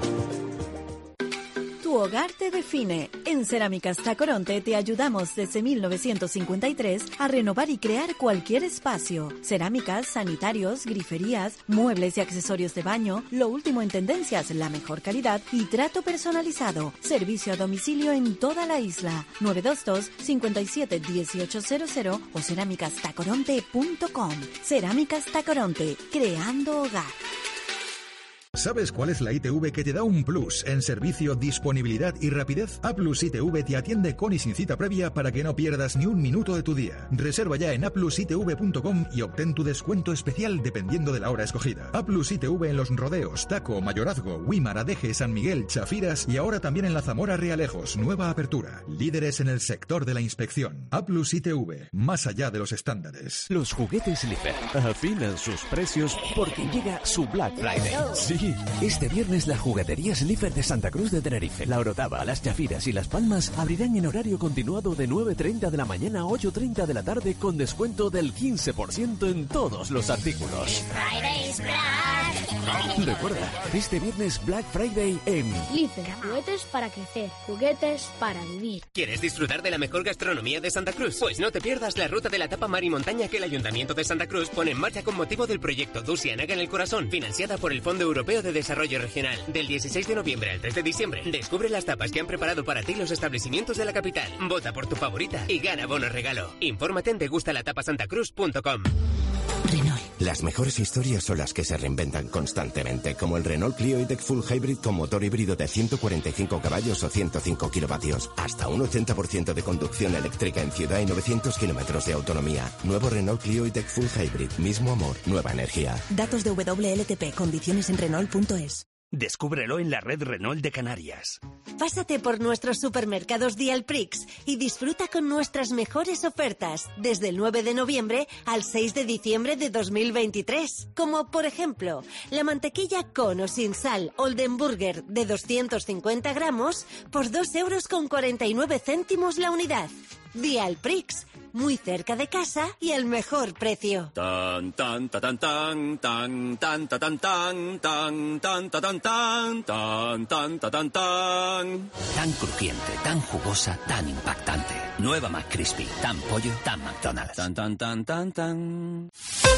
Tu hogar te define. En Cerámicas Tacoronte te ayudamos desde 1953 a renovar y crear cualquier espacio. Cerámicas, sanitarios, griferías, muebles y accesorios de baño, lo último en tendencias, la mejor calidad y trato personalizado. Servicio a domicilio en toda la isla. 922 57 1800 o cerámicastacoronte.com. Cerámicas Tacoronte, creando hogar. ¿Sabes cuál es la ITV que te da un plus en servicio, disponibilidad y rapidez? Aplus ITV te atiende con y sin cita previa para que no pierdas ni un minuto de tu día. Reserva ya en aplusitv.com y obtén tu descuento especial dependiendo de la hora escogida. Aplus ITV en Los Rodeos, Taco, Mayorazgo, Huímar, Adeje, San Miguel, Chafiras y ahora también en la Zamora Realejos. Nueva apertura. Líderes en el sector de la inspección. Aplus ITV, más allá de los estándares. Los juguetes Lifer afinan sus precios porque llega su Black Friday. Sí, este viernes las jugueterías Lifer de Santa Cruz de Tenerife, La Orotava, Las Chafiras y Las Palmas abrirán en horario continuado de 9:30 de la mañana a 8:30 de la tarde con descuento del 15% en todos los artículos. Recuerda, este viernes Black Friday en Lifer, juguetes para crecer, juguetes para vivir. ¿Quieres disfrutar de la mejor gastronomía de Santa Cruz? Pues no te pierdas la ruta de la tapa mar y montaña que el Ayuntamiento de Santa Cruz pone en marcha con motivo del proyecto Dusianaga en el Corazón, financiada por el Fondo Europeo de Desarrollo Regional. Del 16 de noviembre al 3 de diciembre, descubre las tapas que han preparado para ti los establecimientos de la capital. Vota por tu favorita y gana bono regalo. Infórmate en degustalatapasantacruz.com. Renault. Las mejores historias son las que se reinventan constantemente, como el Renault Clio E-Tech Full Hybrid con motor híbrido de 145 caballos o 105 kilovatios. Hasta un 80% de conducción eléctrica en ciudad y 900 kilómetros de autonomía. Nuevo Renault Clio E-Tech Full Hybrid. Mismo amor, nueva energía. Datos de WLTP. Condiciones en Renault.es. Descúbrelo en la red Renault de Canarias. Pásate por nuestros supermercados Dialprix y disfruta con nuestras mejores ofertas desde el 9 de noviembre al 6 de diciembre de 2023. Como por ejemplo, la mantequilla con o sin sal Oldenburger de 250 gramos por 2,49 € la unidad. Dialprix, muy cerca de casa y al mejor precio. Tan tan tan tan tan tan tan tan tan tan tan tan tan tan tan tan. Tan crujiente, tan jugosa, tan impactante. Nueva McCrispy, tan pollo, tan McDonald's. Tan tan tan tan tan.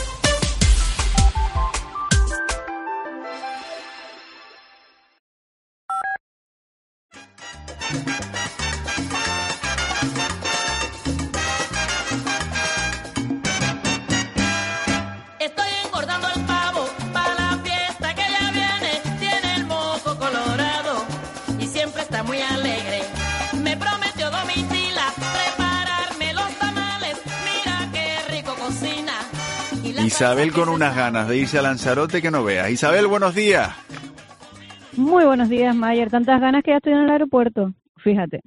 Estoy engordando el pavo para la fiesta que ya viene. Tiene el moco colorado y siempre está muy alegre. Me prometió Domitila prepararme los tamales. Mira qué rico cocina. Isabel con unas ganas de irse a Lanzarote que no veas. Isabel, buenos días. Muy buenos días, Mayer. Tantas ganas que ya estoy en el aeropuerto. Fíjate.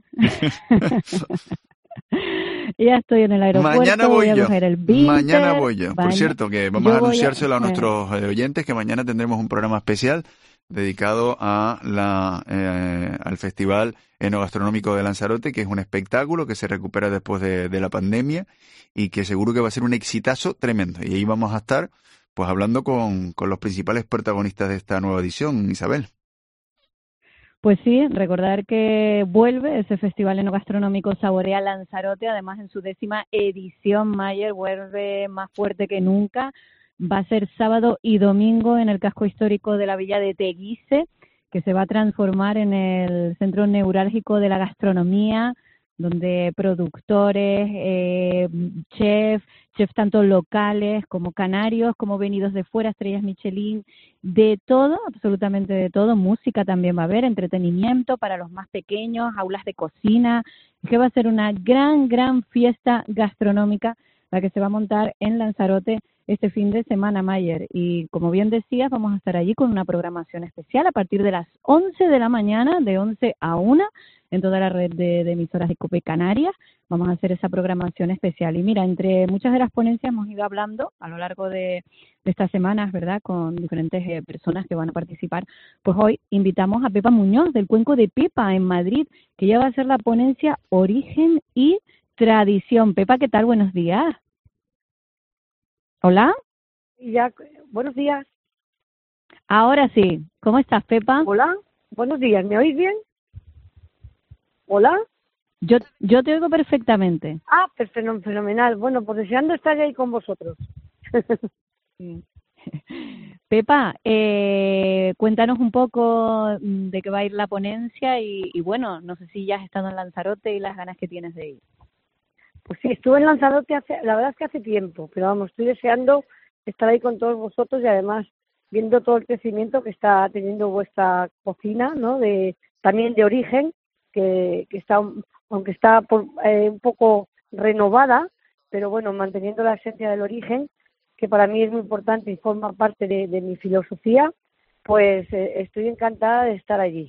Ya estoy en el aeropuerto. Mañana voy a yo. coger el Vinter. Mañana voy yo. Por cierto, que vamos a anunciárselo a nuestros oyentes que mañana tendremos un programa especial dedicado a al Festival Enogastronómico de Lanzarote, que es un espectáculo que se recupera después de la pandemia y que seguro que va a ser un exitazo tremendo. Y ahí vamos a estar pues hablando con los principales protagonistas de esta nueva edición, Isabel. Pues sí, recordar que vuelve ese Festival Enogastronómico Saborea Lanzarote, además en su 10ª edición, Mayer, vuelve más fuerte que nunca. va a ser sábado y domingo en el casco histórico de la villa de Teguise, que se va a transformar en el centro neurálgico de la gastronomía, donde productores, chefs tanto locales como canarios, como venidos de fuera, estrellas Michelin, de todo, absolutamente de todo, música también va a haber, entretenimiento para los más pequeños, aulas de cocina, que va a ser una gran fiesta gastronómica la que se va a montar en Lanzarote este fin de semana, Mayer. Y como bien decías, vamos a estar allí con una programación especial a partir de las 11 de la mañana, de 11 a 1, en toda la red de emisoras de COPE Canarias. Vamos a hacer esa programación especial. Y mira, entre muchas de las ponencias hemos ido hablando a lo largo de estas semanas, ¿verdad?, con diferentes personas que van a participar. Pues hoy invitamos a Pepa Muñoz, del Cuenco de Pepa, en Madrid, que ya va a hacer la ponencia Origen y Tradición. Pepa, ¿qué tal? Buenos días. ¿Hola? Buenos días. Ahora sí. ¿Cómo estás, Pepa? Hola, buenos días. ¿Me oís bien? ¿Hola? Yo te oigo perfectamente. Ah, fenomenal. Bueno, pues deseando estar ahí con vosotros. Pepa, cuéntanos un poco de qué va a ir la ponencia y bueno, no sé si ya has estado en Lanzarote y las ganas que tienes de ir. Pues sí, estuve en Lanzarote la verdad es que hace tiempo, pero vamos, estoy deseando estar ahí con todos vosotros y además viendo todo el crecimiento que está teniendo vuestra cocina, ¿no? También de origen, que está, aunque está un poco renovada, pero bueno, manteniendo la esencia del origen, que para mí es muy importante y forma parte de mi filosofía, pues estoy encantada de estar allí.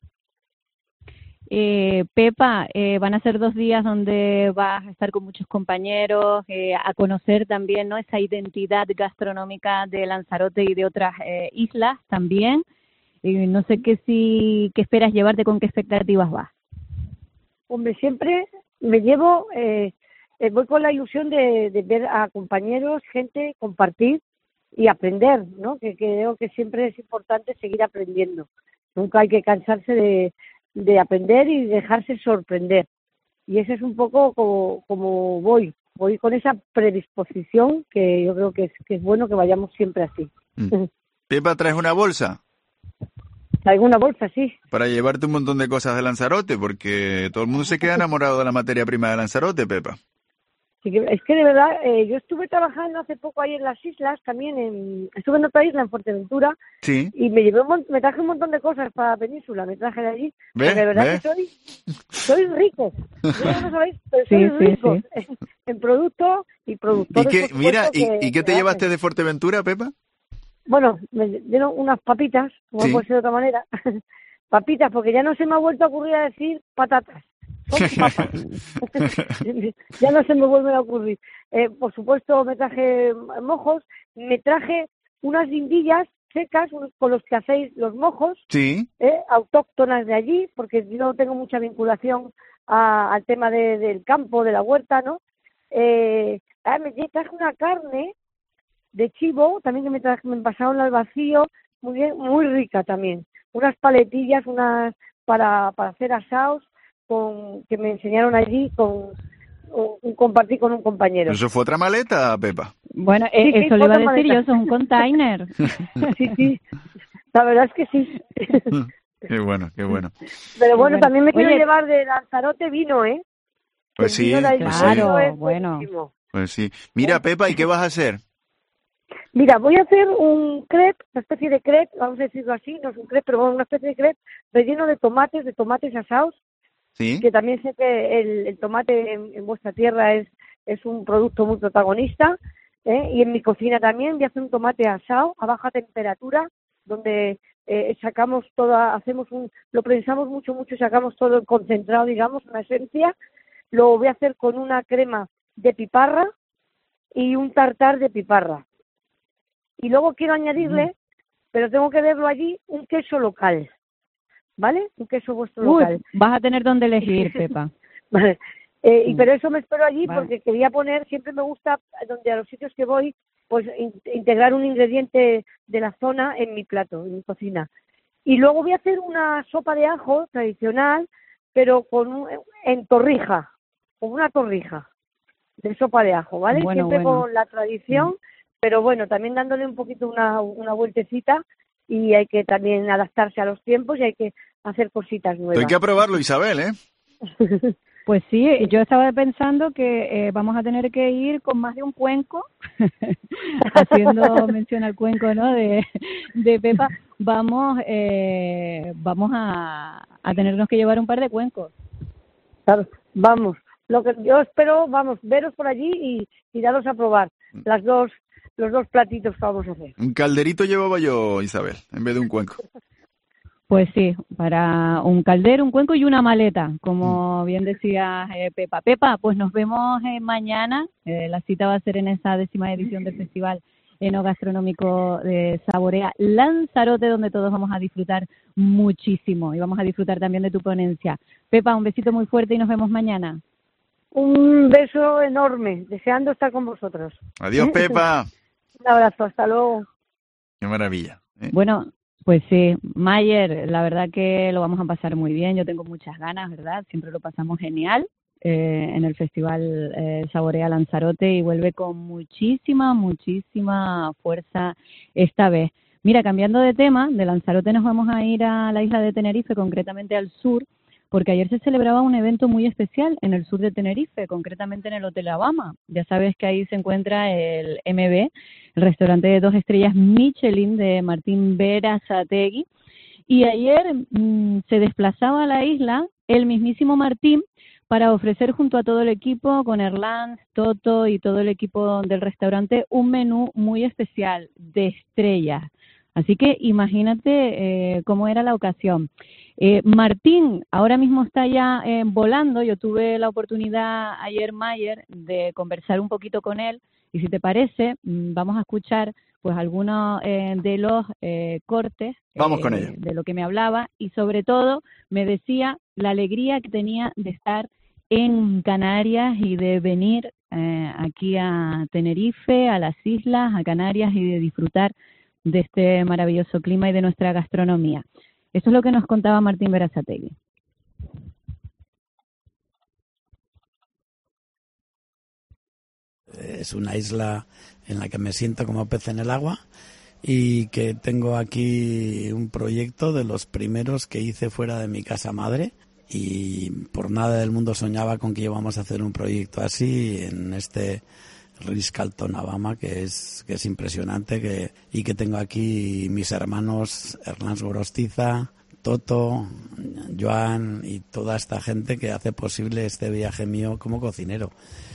Pepa, van a ser 2 días donde vas a estar con muchos compañeros, a conocer también, ¿no?, esa identidad gastronómica de Lanzarote y de otras islas también. No sé qué esperas llevarte, con qué expectativas vas. Hombre, siempre me llevo, voy con la ilusión de ver a compañeros, gente, compartir y aprender, ¿no? Que creo que siempre es importante seguir aprendiendo. Nunca hay que cansarse de aprender y dejarse sorprender. Y ese es un poco como voy con esa predisposición que yo creo que es bueno que vayamos siempre así. Pepa, ¿traes una bolsa? Traigo una bolsa, sí. Para llevarte un montón de cosas de Lanzarote, porque todo el mundo se queda enamorado de la materia prima de Lanzarote, Pepa. Sí, es que de verdad, yo estuve trabajando hace poco ahí en las islas, también estuve en otra isla, en Fuerteventura, sí, y me traje un montón de cosas para la península, me traje de allí, porque de verdad que soy rico, no lo sabéis, pero soy rico en productos y productores. ¿Y qué te llevaste de Fuerteventura, Pepa? Bueno, me dieron unas papitas, como puede ser de otra manera, papitas, porque ya no se me ha vuelto a ocurrir a decir patatas. Son papas. Ya no se me vuelven a ocurrir. Por supuesto, me traje mojos, me traje unas guindillas secas con los que hacéis los mojos, sí, autóctonas de allí, porque yo no tengo mucha vinculación al tema del campo, de la huerta, ¿no? Me traje una carne de chivo, también que me pasaron al vacío, muy bien, muy rica también. Unas paletillas, unas para hacer asaos, que me enseñaron allí, compartí con un compañero. ¿Eso fue otra maleta, Pepa? Bueno, eso le iba a decir yo, eso es un container. Sí, la verdad es que sí. Qué bueno. Pero bueno, también me quiero llevar de Lanzarote vino, ¿eh? Pues sí, claro, bueno. Pues sí. Mira, Pepa, ¿y qué vas a hacer? Mira, voy a hacer un crepe, una especie de crepe, vamos a decirlo así, no es un crepe, pero bueno, una especie de crepe relleno de tomates asados. ¿Sí? Que también sé que el tomate en vuestra tierra es un producto muy protagonista, y en mi cocina también voy a hacer un tomate asado a baja temperatura, donde lo prensamos mucho y sacamos todo el concentrado, digamos, una esencia. Lo voy a hacer con una crema de piparra y un tartar de piparra. Y luego quiero añadirle, pero tengo que verlo allí, un queso local. ¿Vale? Un queso vuestro local. Vas a tener donde elegir, Pepa. Vale. Pero eso me espero allí porque quería poner, siempre me gusta, a los sitios que voy, pues integrar un ingrediente de la zona en mi plato, en mi cocina. Y luego voy a hacer una sopa de ajo tradicional, pero en torrija, con una torrija de sopa de ajo, ¿vale? Siempre con la tradición pero bueno, también dándole un poquito una vueltecita, y hay que también adaptarse a los tiempos y hay que hacer cositas nuevas. Hay que aprobarlo, Isabel, ¿eh? Pues sí, yo estaba pensando que vamos a tener que ir con más de un cuenco, haciendo mención al cuenco, ¿no? De Pepa, vamos a tenernos que llevar un par de cuencos. Claro, vamos. Lo que yo espero, veros por allí y daros a probar los dos platitos que vamos a hacer. Un calderito llevaba yo, Isabel, en vez de un cuenco. Pues sí, para un caldero, un cuenco y una maleta, como bien decía Pepa. Pepa, pues nos vemos mañana. La cita va a ser en esa 10ª edición del Festival Enogastronómico de Saborea Lanzarote, donde todos vamos a disfrutar muchísimo y vamos a disfrutar también de tu ponencia. Pepa, un besito muy fuerte y nos vemos mañana. Un beso enorme, deseando estar con vosotros. Adiós, Pepa. Un abrazo, hasta luego. Qué maravilla. Bueno, pues sí, Mayer, la verdad que lo vamos a pasar muy bien. Yo tengo muchas ganas, ¿verdad? Siempre lo pasamos genial en el Festival Saborea Lanzarote y vuelve con muchísima fuerza esta vez. Mira, cambiando de tema, de Lanzarote nos vamos a ir a la isla de Tenerife, concretamente al sur, porque ayer se celebraba un evento muy especial en el sur de Tenerife, concretamente en el Hotel Abama. Ya sabes que ahí se encuentra el MB, el restaurante de 2 estrellas Michelin de Martín Berasategui. Y ayer se desplazaba a la isla el mismísimo Martín para ofrecer junto a todo el equipo, con Erlans, Toto y todo el equipo del restaurante, un menú muy especial de estrellas. Así que imagínate cómo era la ocasión. Martín ahora mismo está ya volando. Yo tuve la oportunidad ayer, Mayer, de conversar un poquito con él y si te parece vamos a escuchar pues algunos de los cortes Vamos con ello. De lo que me hablaba y sobre todo me decía la alegría que tenía de estar en Canarias y de venir aquí a Tenerife, a las islas, a Canarias y de disfrutar de este maravilloso clima y de nuestra gastronomía. Eso es lo que nos contaba Martín Berasategui. Es una isla en la que me siento como pez en el agua y que tengo aquí un proyecto de los primeros que hice fuera de mi casa madre y por nada del mundo soñaba con que íbamos a hacer un proyecto así en este Ritz-Carlton Abama, que es impresionante, y que tengo aquí mis hermanos Erlans Gorostiza, Toto, Joan y toda esta gente que hace posible este viaje mío como cocinero.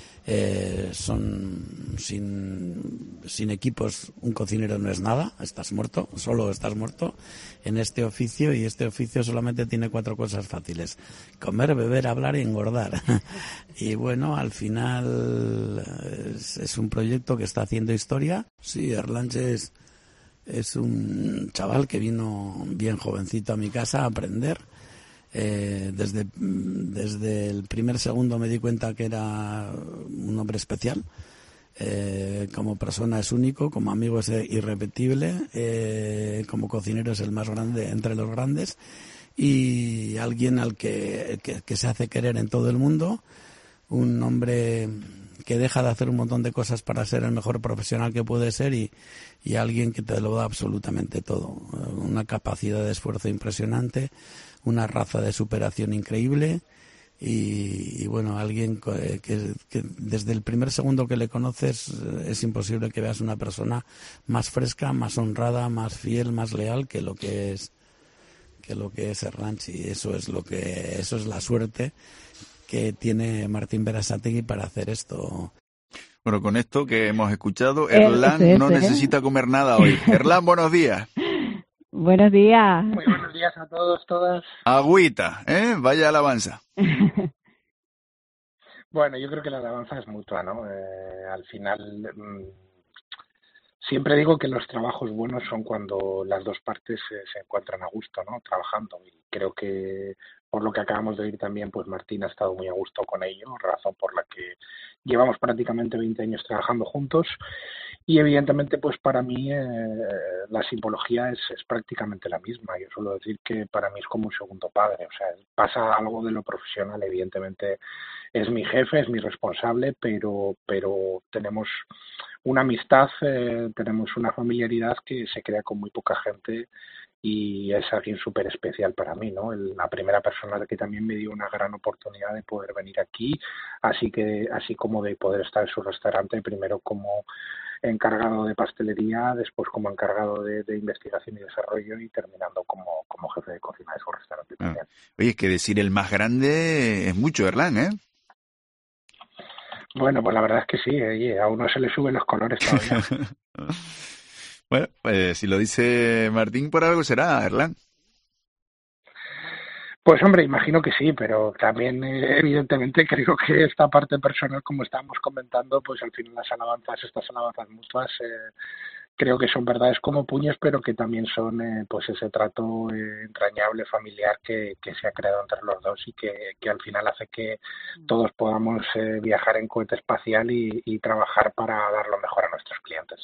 Son sin equipos, un cocinero no es nada, estás muerto, solo estás muerto en este oficio, y este oficio solamente tiene 4 cosas fáciles: comer, beber, hablar y engordar. Y bueno, al final es un proyecto que está haciendo historia. Sí, Erlans es un chaval que vino bien jovencito a mi casa a aprender. Desde el primer segundo me di cuenta que era un hombre especial. Como persona es único, como amigo es irrepetible, como cocinero es el más grande entre los grandes y alguien al que se hace querer en todo el mundo, un hombre que deja de hacer un montón de cosas para ser el mejor profesional que puede ser y alguien que te lo da absolutamente todo, una capacidad de esfuerzo impresionante, una raza de superación increíble y bueno, alguien que desde el primer segundo que le conoces es imposible que veas una persona más fresca, más honrada, más fiel, más leal que lo que es Erlans, y eso es la suerte que tiene Martín Berasategui para hacer esto. Bueno, con esto que hemos escuchado, Erlans no necesita comer nada hoy. Erlans, buenos días. Buenos días. Muy buenos días a todos, todas. Agüita, vaya alabanza. Bueno, yo creo que la alabanza es mutua, ¿no? Al final, siempre digo que los trabajos buenos son cuando las dos partes se encuentran a gusto, ¿no? Trabajando. Y creo que, por lo que acabamos de oír también, pues Martín ha estado muy a gusto con ello, razón por la que llevamos prácticamente 20 años trabajando juntos. Y evidentemente, pues para mí la simbología es prácticamente la misma. Yo suelo decir que para mí es como un segundo padre. O sea, pasa algo de lo profesional. Evidentemente es mi jefe, es mi responsable, pero tenemos una amistad, tenemos una familiaridad que se crea con muy poca gente y es alguien súper especial para mí, ¿no? La primera persona que también me dio una gran oportunidad de poder venir aquí, así como de poder estar en su restaurante, primero como encargado de pastelería, después como encargado de investigación y desarrollo y terminando como jefe de cocina de su restaurante también. Oye, es que decir el más grande es mucho, Erlán, ¿eh? Bueno, pues la verdad es que sí, oye, a uno se le suben los colores todavía. Bueno, pues si lo dice Martín, por algo será, Erlán. Pues hombre, imagino que sí, pero también evidentemente creo que esta parte personal, como estábamos comentando, pues al final estas alabanzas mutuas, creo que son verdades como puños, pero que también son pues ese trato entrañable, familiar que se ha creado entre los dos y que al final hace que todos podamos viajar en cohete espacial y trabajar para dar lo mejor a nuestros clientes.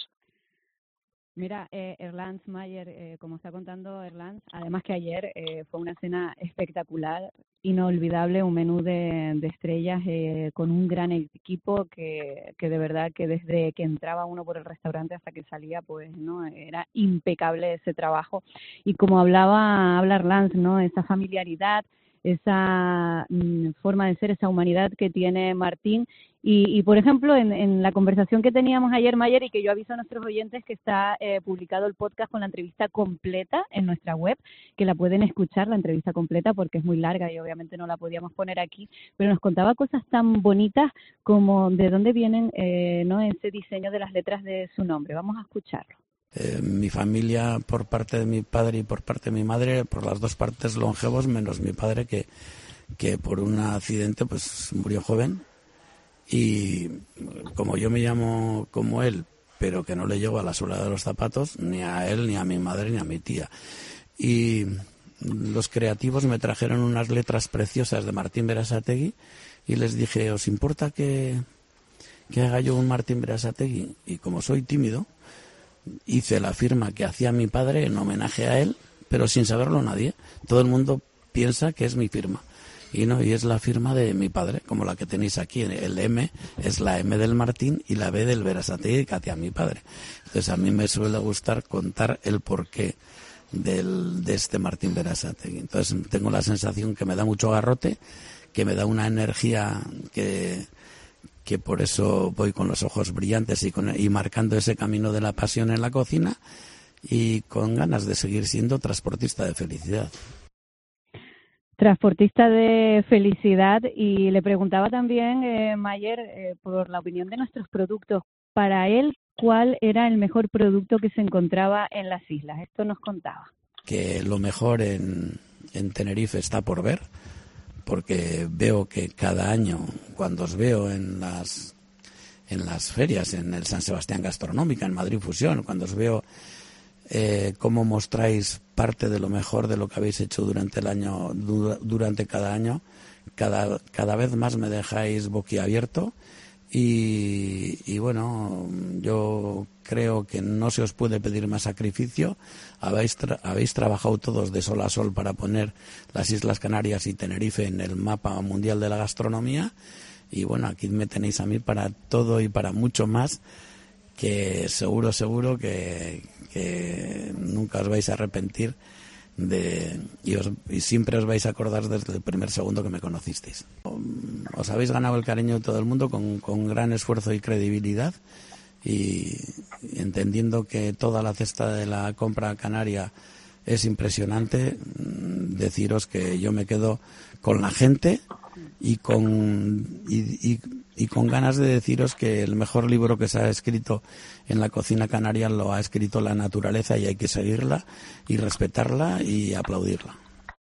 Mira, Erlans Mayer, como está contando Erlans, además que ayer fue una cena espectacular, inolvidable, un menú de estrellas con un gran equipo que de verdad que desde que entraba uno por el restaurante hasta que salía, pues no era impecable ese trabajo. Y como habla Erlans, ¿no? Esa familiaridad, esa forma de ser, esa humanidad que tiene Martín. Y por ejemplo, en la conversación que teníamos ayer, Mayer, y que yo aviso a nuestros oyentes que está publicado el podcast con la entrevista completa en nuestra web, que la pueden escuchar, la entrevista completa, porque es muy larga y obviamente no la podíamos poner aquí, pero nos contaba cosas tan bonitas como de dónde vienen ¿no? ese diseño de las letras de su nombre. Vamos a escucharlo. Mi familia, por parte de mi padre y por parte de mi madre, por las dos partes longevos, menos mi padre que por un accidente pues murió joven. Y como yo me llamo como él, pero que no le llego a la suela de los zapatos, ni a él, ni a mi madre, ni a mi tía. Y los creativos me trajeron unas letras preciosas de Martín Berasategui y les dije, ¿os importa que haga yo un Martín Berasategui? Y como soy tímido, hice la firma que hacía mi padre en homenaje a él, pero sin saberlo nadie. Todo el mundo piensa que es mi firma. Y no, y es la firma de mi padre, como la que tenéis aquí. El M es la M del Martín y la B del Berasategui que hacía mi padre. Entonces a mí me suele gustar contar el porqué de este Martín Berasategui. Entonces tengo la sensación que me da mucho garrote, que me da una energía que por eso voy con los ojos brillantes y marcando ese camino de la pasión en la cocina y con ganas de seguir siendo transportista de felicidad. Transportista de felicidad, y le preguntaba también, Mayer, por la opinión de nuestros productos. Para él, ¿cuál era el mejor producto que se encontraba en las islas? Esto nos contaba. Que lo mejor en Tenerife está por ver, porque veo que cada año, cuando os veo en las ferias, en el San Sebastián Gastronómica, en Madrid Fusión, cuando os veo cómo mostráis parte de lo mejor de lo que habéis hecho durante el año, durante cada año, cada vez más me dejáis boquiabierto y bueno, yo creo que no se os puede pedir más sacrificio. Habéis trabajado todos de sol a sol para poner las Islas Canarias y Tenerife en el mapa mundial de la gastronomía y bueno, aquí me tenéis a mí para todo y para mucho más, que seguro que nunca os vais a arrepentir y siempre os vais a acordar desde el primer segundo que me conocisteis. Os habéis ganado el cariño de todo el mundo con gran esfuerzo y credibilidad y entendiendo que toda la cesta de la compra canaria es impresionante, deciros que yo me quedo con la gente y con ganas de deciros que el mejor libro que se ha escrito en la cocina canaria lo ha escrito la naturaleza y hay que seguirla y respetarla y aplaudirla.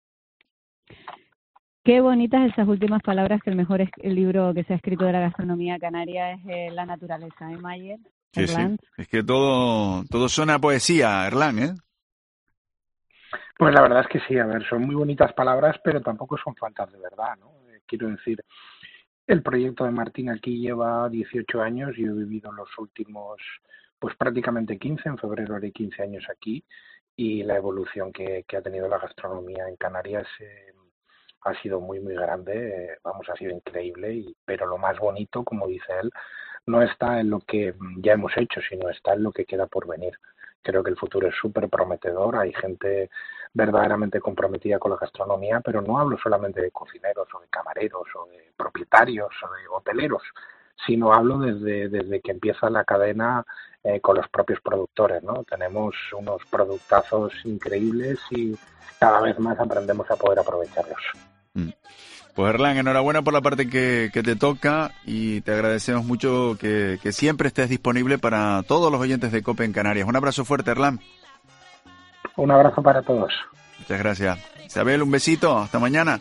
Qué bonitas esas últimas palabras, que el mejor el libro que se ha escrito de la gastronomía canaria es la naturaleza, ¿eh, Mayer? Sí, sí. Es que todo suena a poesía, Erlán, ¿eh? Pues la verdad es que sí, a ver, son muy bonitas palabras, pero tampoco son faltas de verdad, ¿no? Quiero decir, el proyecto de Martín aquí lleva 18 años, yo he vivido los últimos pues prácticamente 15, en febrero haré 15 años aquí, y la evolución que ha tenido la gastronomía en Canarias ha sido muy, muy grande, ha sido increíble, pero lo más bonito, como dice él, no está en lo que ya hemos hecho, sino está en lo que queda por venir. Creo que el futuro es súper prometedor, hay gente verdaderamente comprometida con la gastronomía, pero no hablo solamente de cocineros o de camareros o de propietarios o de hoteleros, sino hablo desde que empieza la cadena con los propios productores, ¿no? Tenemos unos productazos increíbles y cada vez más aprendemos a poder aprovecharlos. Pues Erlán, enhorabuena por la parte que te toca y te agradecemos mucho que siempre estés disponible para todos los oyentes de COPE en Canarias. Un abrazo fuerte, Erlán. Un abrazo para todos. Muchas gracias. Isabel, un besito. Hasta mañana.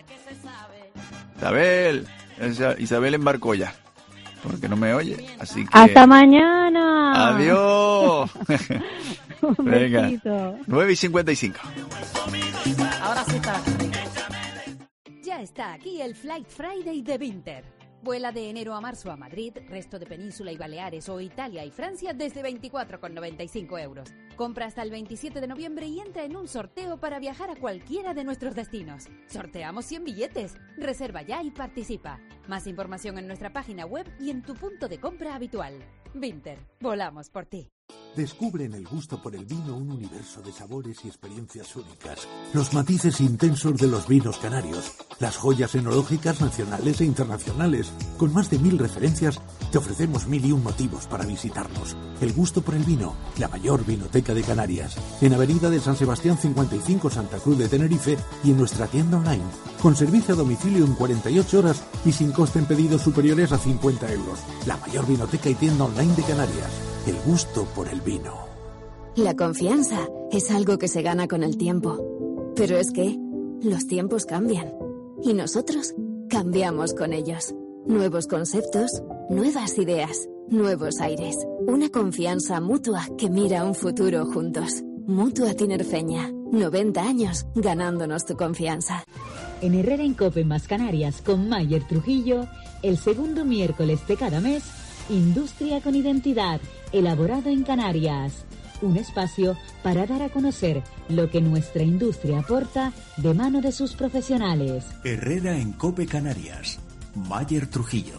Isabel embarcó ya, porque no me oye. Así que... ¡Hasta mañana! ¡Adiós! Un Venga, besito. 9:55. Ahora sí está. Ya está aquí el Flight Friday de Vinter. Vuela de enero a marzo a Madrid, resto de Península y Baleares o Italia y Francia desde 24,95 euros. Compra hasta el 27 de noviembre y entra en un sorteo para viajar a cualquiera de nuestros destinos. Sorteamos 100 billetes. Reserva ya y participa. Más información en nuestra página web y en tu punto de compra habitual. Vinter, volamos por ti. Descubre en el gusto por el vino un universo de sabores y experiencias únicas. Los matices intensos de los vinos canarios, las joyas enológicas nacionales e internacionales. Con más de 1000 referencias, te ofrecemos 1001 motivos para visitarnos. El gusto por el vino, la mayor vinoteca de Canarias. En Avenida de San Sebastián 55, Santa Cruz de Tenerife, y en nuestra tienda online. Con servicio a domicilio en 48 horas y sin coste en pedidos superiores a 50 euros. La mayor vinoteca y tienda online de Canarias. El gusto por el vino. La confianza es algo que se gana con el tiempo. Pero es que los tiempos cambian. Y nosotros cambiamos con ellos. Nuevos conceptos, nuevas ideas, nuevos aires. Una confianza mutua que mira un futuro juntos. Mutua Tinerfeña. 90 años ganándonos tu confianza. En Herrera en COPE más Canarias con Mayer Trujillo, el segundo miércoles de cada mes, Industria con Identidad, elaborado en Canarias. Un espacio para dar a conocer lo que nuestra industria aporta de mano de sus profesionales. Herrera en COPE Canarias. Mayer Trujillo.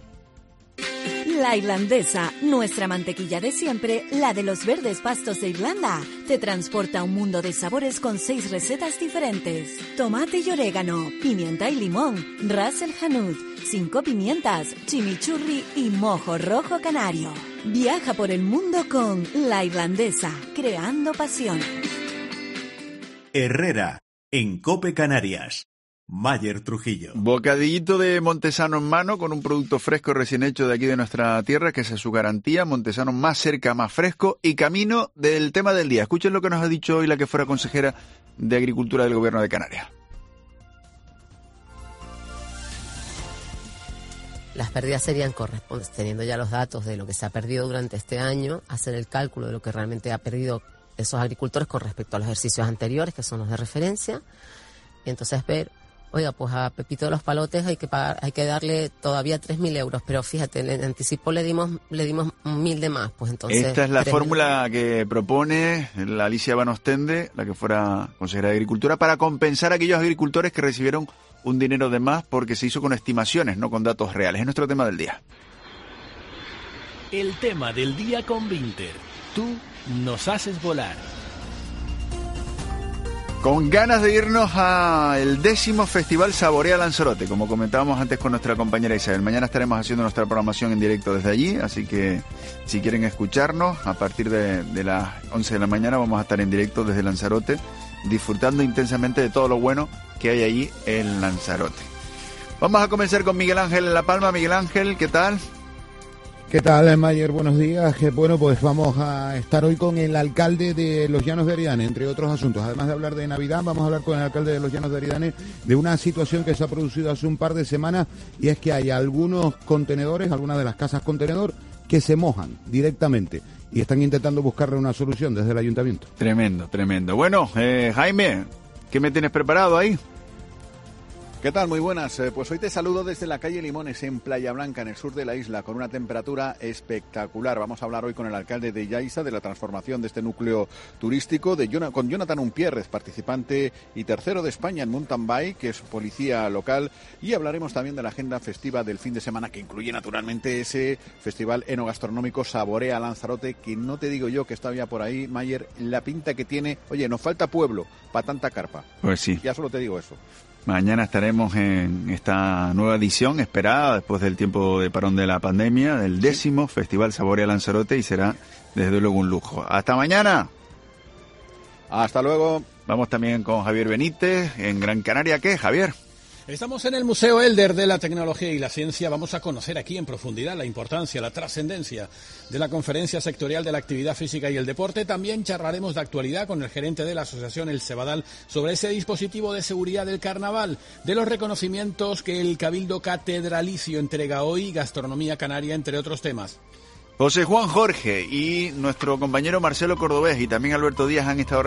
La Irlandesa, nuestra mantequilla de siempre, la de los verdes pastos de Irlanda, te transporta a un mundo de sabores con 6 recetas diferentes. Tomate y orégano, pimienta y limón, ras el hanout, 5 pimientas, chimichurri y mojo rojo canario. Viaja por el mundo con La Irlandesa, creando pasión. Herrera, en COPE Canarias. Mayer Trujillo. Bocadillito de Montesano en mano con un producto fresco recién hecho de aquí de nuestra tierra, que esa es su garantía. Montesano más cerca, más fresco y camino del tema del día. Escuchen lo que nos ha dicho hoy la que fuera consejera de Agricultura del Gobierno de Canarias. Las pérdidas serían teniendo ya los datos de lo que se ha perdido durante este año, hacer el cálculo de lo que realmente ha perdido esos agricultores con respecto a los ejercicios anteriores, que son los de referencia, y entonces ver, oiga, pues a Pepito de los Palotes hay que darle todavía 3.000 euros, pero fíjate, en anticipo le dimos 1.000 de más, pues entonces... Esta es la fórmula que propone la Alicia Van Ostende, la que fuera consejera de Agricultura, para compensar a aquellos agricultores que recibieron un dinero de más porque se hizo con estimaciones, no con datos reales. Es nuestro tema del día. El tema del día con Vinter. Tú nos haces volar. Con ganas de irnos al 10º Festival Saborea Lanzarote, como comentábamos antes con nuestra compañera Isabel. Mañana estaremos haciendo nuestra programación en directo desde allí, así que si quieren escucharnos, a partir de las 11 de la mañana vamos a estar en directo desde Lanzarote, disfrutando intensamente de todo lo bueno que hay allí en Lanzarote. Vamos a comenzar con Miguel Ángel en La Palma. Miguel Ángel, ¿qué tal? ¿Qué tal, Mayer? Buenos días. Bueno, pues vamos a estar hoy con el alcalde de Los Llanos de Aridane, entre otros asuntos. Además de hablar de Navidad, vamos a hablar con el alcalde de Los Llanos de Aridane de una situación que se ha producido hace un par de semanas, y es que hay algunos contenedores, algunas de las casas contenedor, que se mojan directamente y están intentando buscarle una solución desde el ayuntamiento. Tremendo, tremendo. Bueno, Jaime, ¿qué me tienes preparado ahí? ¿Qué tal? Muy buenas. Pues hoy te saludo desde la calle Limones, en Playa Blanca, en el sur de la isla, con una temperatura espectacular. Vamos a hablar hoy con el alcalde de Yaiza de la transformación de este núcleo turístico, con Jonathan Umpierrez, participante y tercero de España en mountain bike, que es policía local, y hablaremos también de la agenda festiva del fin de semana, que incluye naturalmente ese festival enogastronómico Saborea Lanzarote, que no te digo yo que está ya por ahí, Mayer, la pinta que tiene. Oye, nos falta pueblo para tanta carpa. Pues sí. Ya solo te digo eso. Mañana estaremos en esta nueva edición, esperada después del tiempo de parón de la pandemia, del 10º Festival Saborea Lanzarote, y será desde luego un lujo. ¡Hasta mañana! Hasta luego. Vamos también con Javier Benítez en Gran Canaria. ¿Qué, Javier? Estamos en el Museo Elder de la Tecnología y la Ciencia. Vamos a conocer aquí en profundidad la importancia, la trascendencia de la Conferencia Sectorial de la Actividad Física y el Deporte. También charlaremos de actualidad con el gerente de la Asociación El Cebadal sobre ese dispositivo de seguridad del carnaval, de los reconocimientos que el Cabildo Catedralicio entrega hoy, gastronomía canaria, entre otros temas. José Juan Jorge y nuestro compañero Marcelo Cordobés y también Alberto Díaz han estado